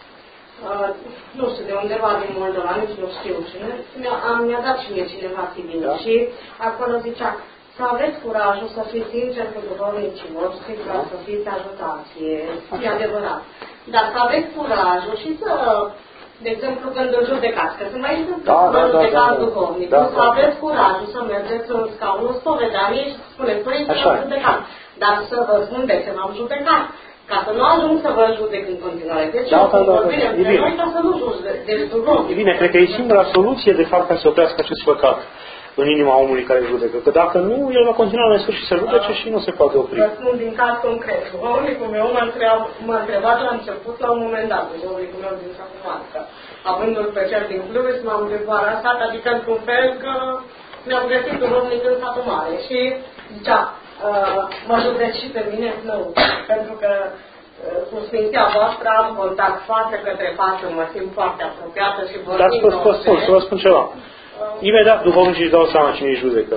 uh, nu știu, de undeva din Moldova, nici nu știu cine, mi-a, mi-a dat și mie cineva C D-ul și acolo zicea, să aveți curajul să fiți sincer cu duhovnicii voștri, ca să fiți ajutați. E, e adevărat. Dar să aveți curajul și să... De exemplu, când îl judecați, că sunt mai sunt da, da, judecați da, da, duhovnic, da, să aveți curajul să mergeți în scaunul spovedaniei și să spuneți, părinți, v-am judecat, dar să vă spun de ce v-am judecat, ca să nu ajung să vă judec în continuare. Deci, da, da, da, vorbim da, între noi ca să nu județi duhovnic. E bine, cred că e singura soluție, de fapt, ca să oprească acest păcat în inima omului care judecă. Că dacă nu, el va continua la sfârșit să judece și nu se poate opri. Răspund din caz concret. Duhovnicul meu m-a întrebat la început, la un moment dat, duhovnicul meu din Sfântul Marca. Avându-l pe cel din Cluj, m-am debarasat, adică într-un fel că mi-am găsit duhovnic în satul mare. Și zicea, uh, mă judeci și pe mine? Nu. Pentru că uh, cu Sfinția voastră am contact față către față, mă simt foarte apropiată și vorbim. Dar să vă spun, să vă spun ceva. Imediat duhovnicii își dau seama cine îi judecă.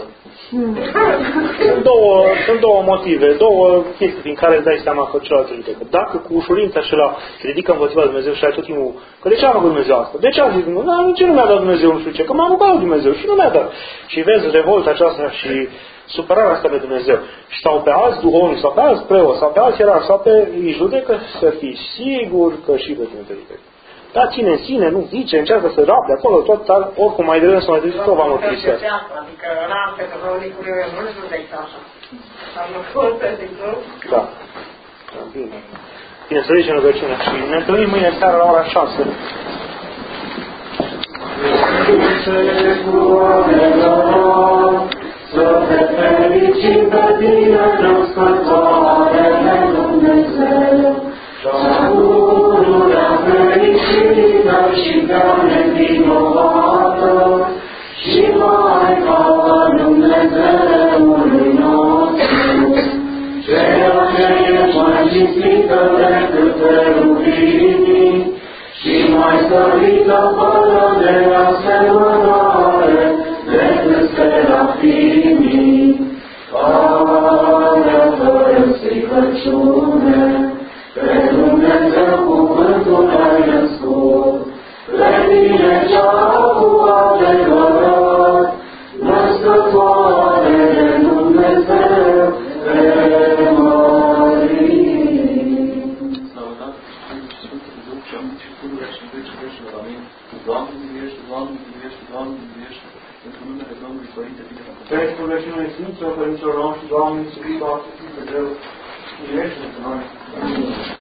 Sunt două, sunt două motive, două chestii din care îți dai seama că celălalt îi judecă. Dacă cu ușurință acela ridică împotriva Dumnezeu și ai tot timpul, că de ce a făcut Dumnezeu asta? De ce a zis Dumnezeu? Nu, ce nu mi-a dat Dumnezeu nu știu ce? Că m-a rugat Dumnezeu și nu mi-a dat. Și vezi revolta aceasta și supărarea asta pe Dumnezeu. Și sau pe alți duhovnici, sau pe alți preoți, sau pe alți ierarhi, sau pe îi judecă, să fii sigur că și pe tine te judecă. Dar ține în sine, nu zice, încearcă să rabde acolo, tot, oricum mai devreme sau mai devreme, tot va mărturisi. Adică n-am pe duhovnicul eu, nu judec așa. Am măcut, zic, nu? Da. Da. Bine. Bine, să zicem rugăciunea și ne întâlnim mâine seara la ora șase. Să te fericim pe tine, născătoarele Dumnezeu, și-a pururea fericită și prea nevinovată, și Maica Dumnezeului nostru, ceea ce ești mai cinstită decât cherubinii, și mai sărită fără de asemănare decât serafimii, care fără stricăciune pe Dumnezeu cuvântul ai născut, pe tine cea cu adevărat, născătoare de Dumnezeu, pe Marie. Doamne, miluiește, Doamne, miluiește, Doamne, miluiește, pentru numele Domnului Părinte Binecuvântat. Pentru rugăciunile Sfinților Părinților noștri, Doamne, Iisus Hristos, Dumnezeu, miluiește-ne pe noi.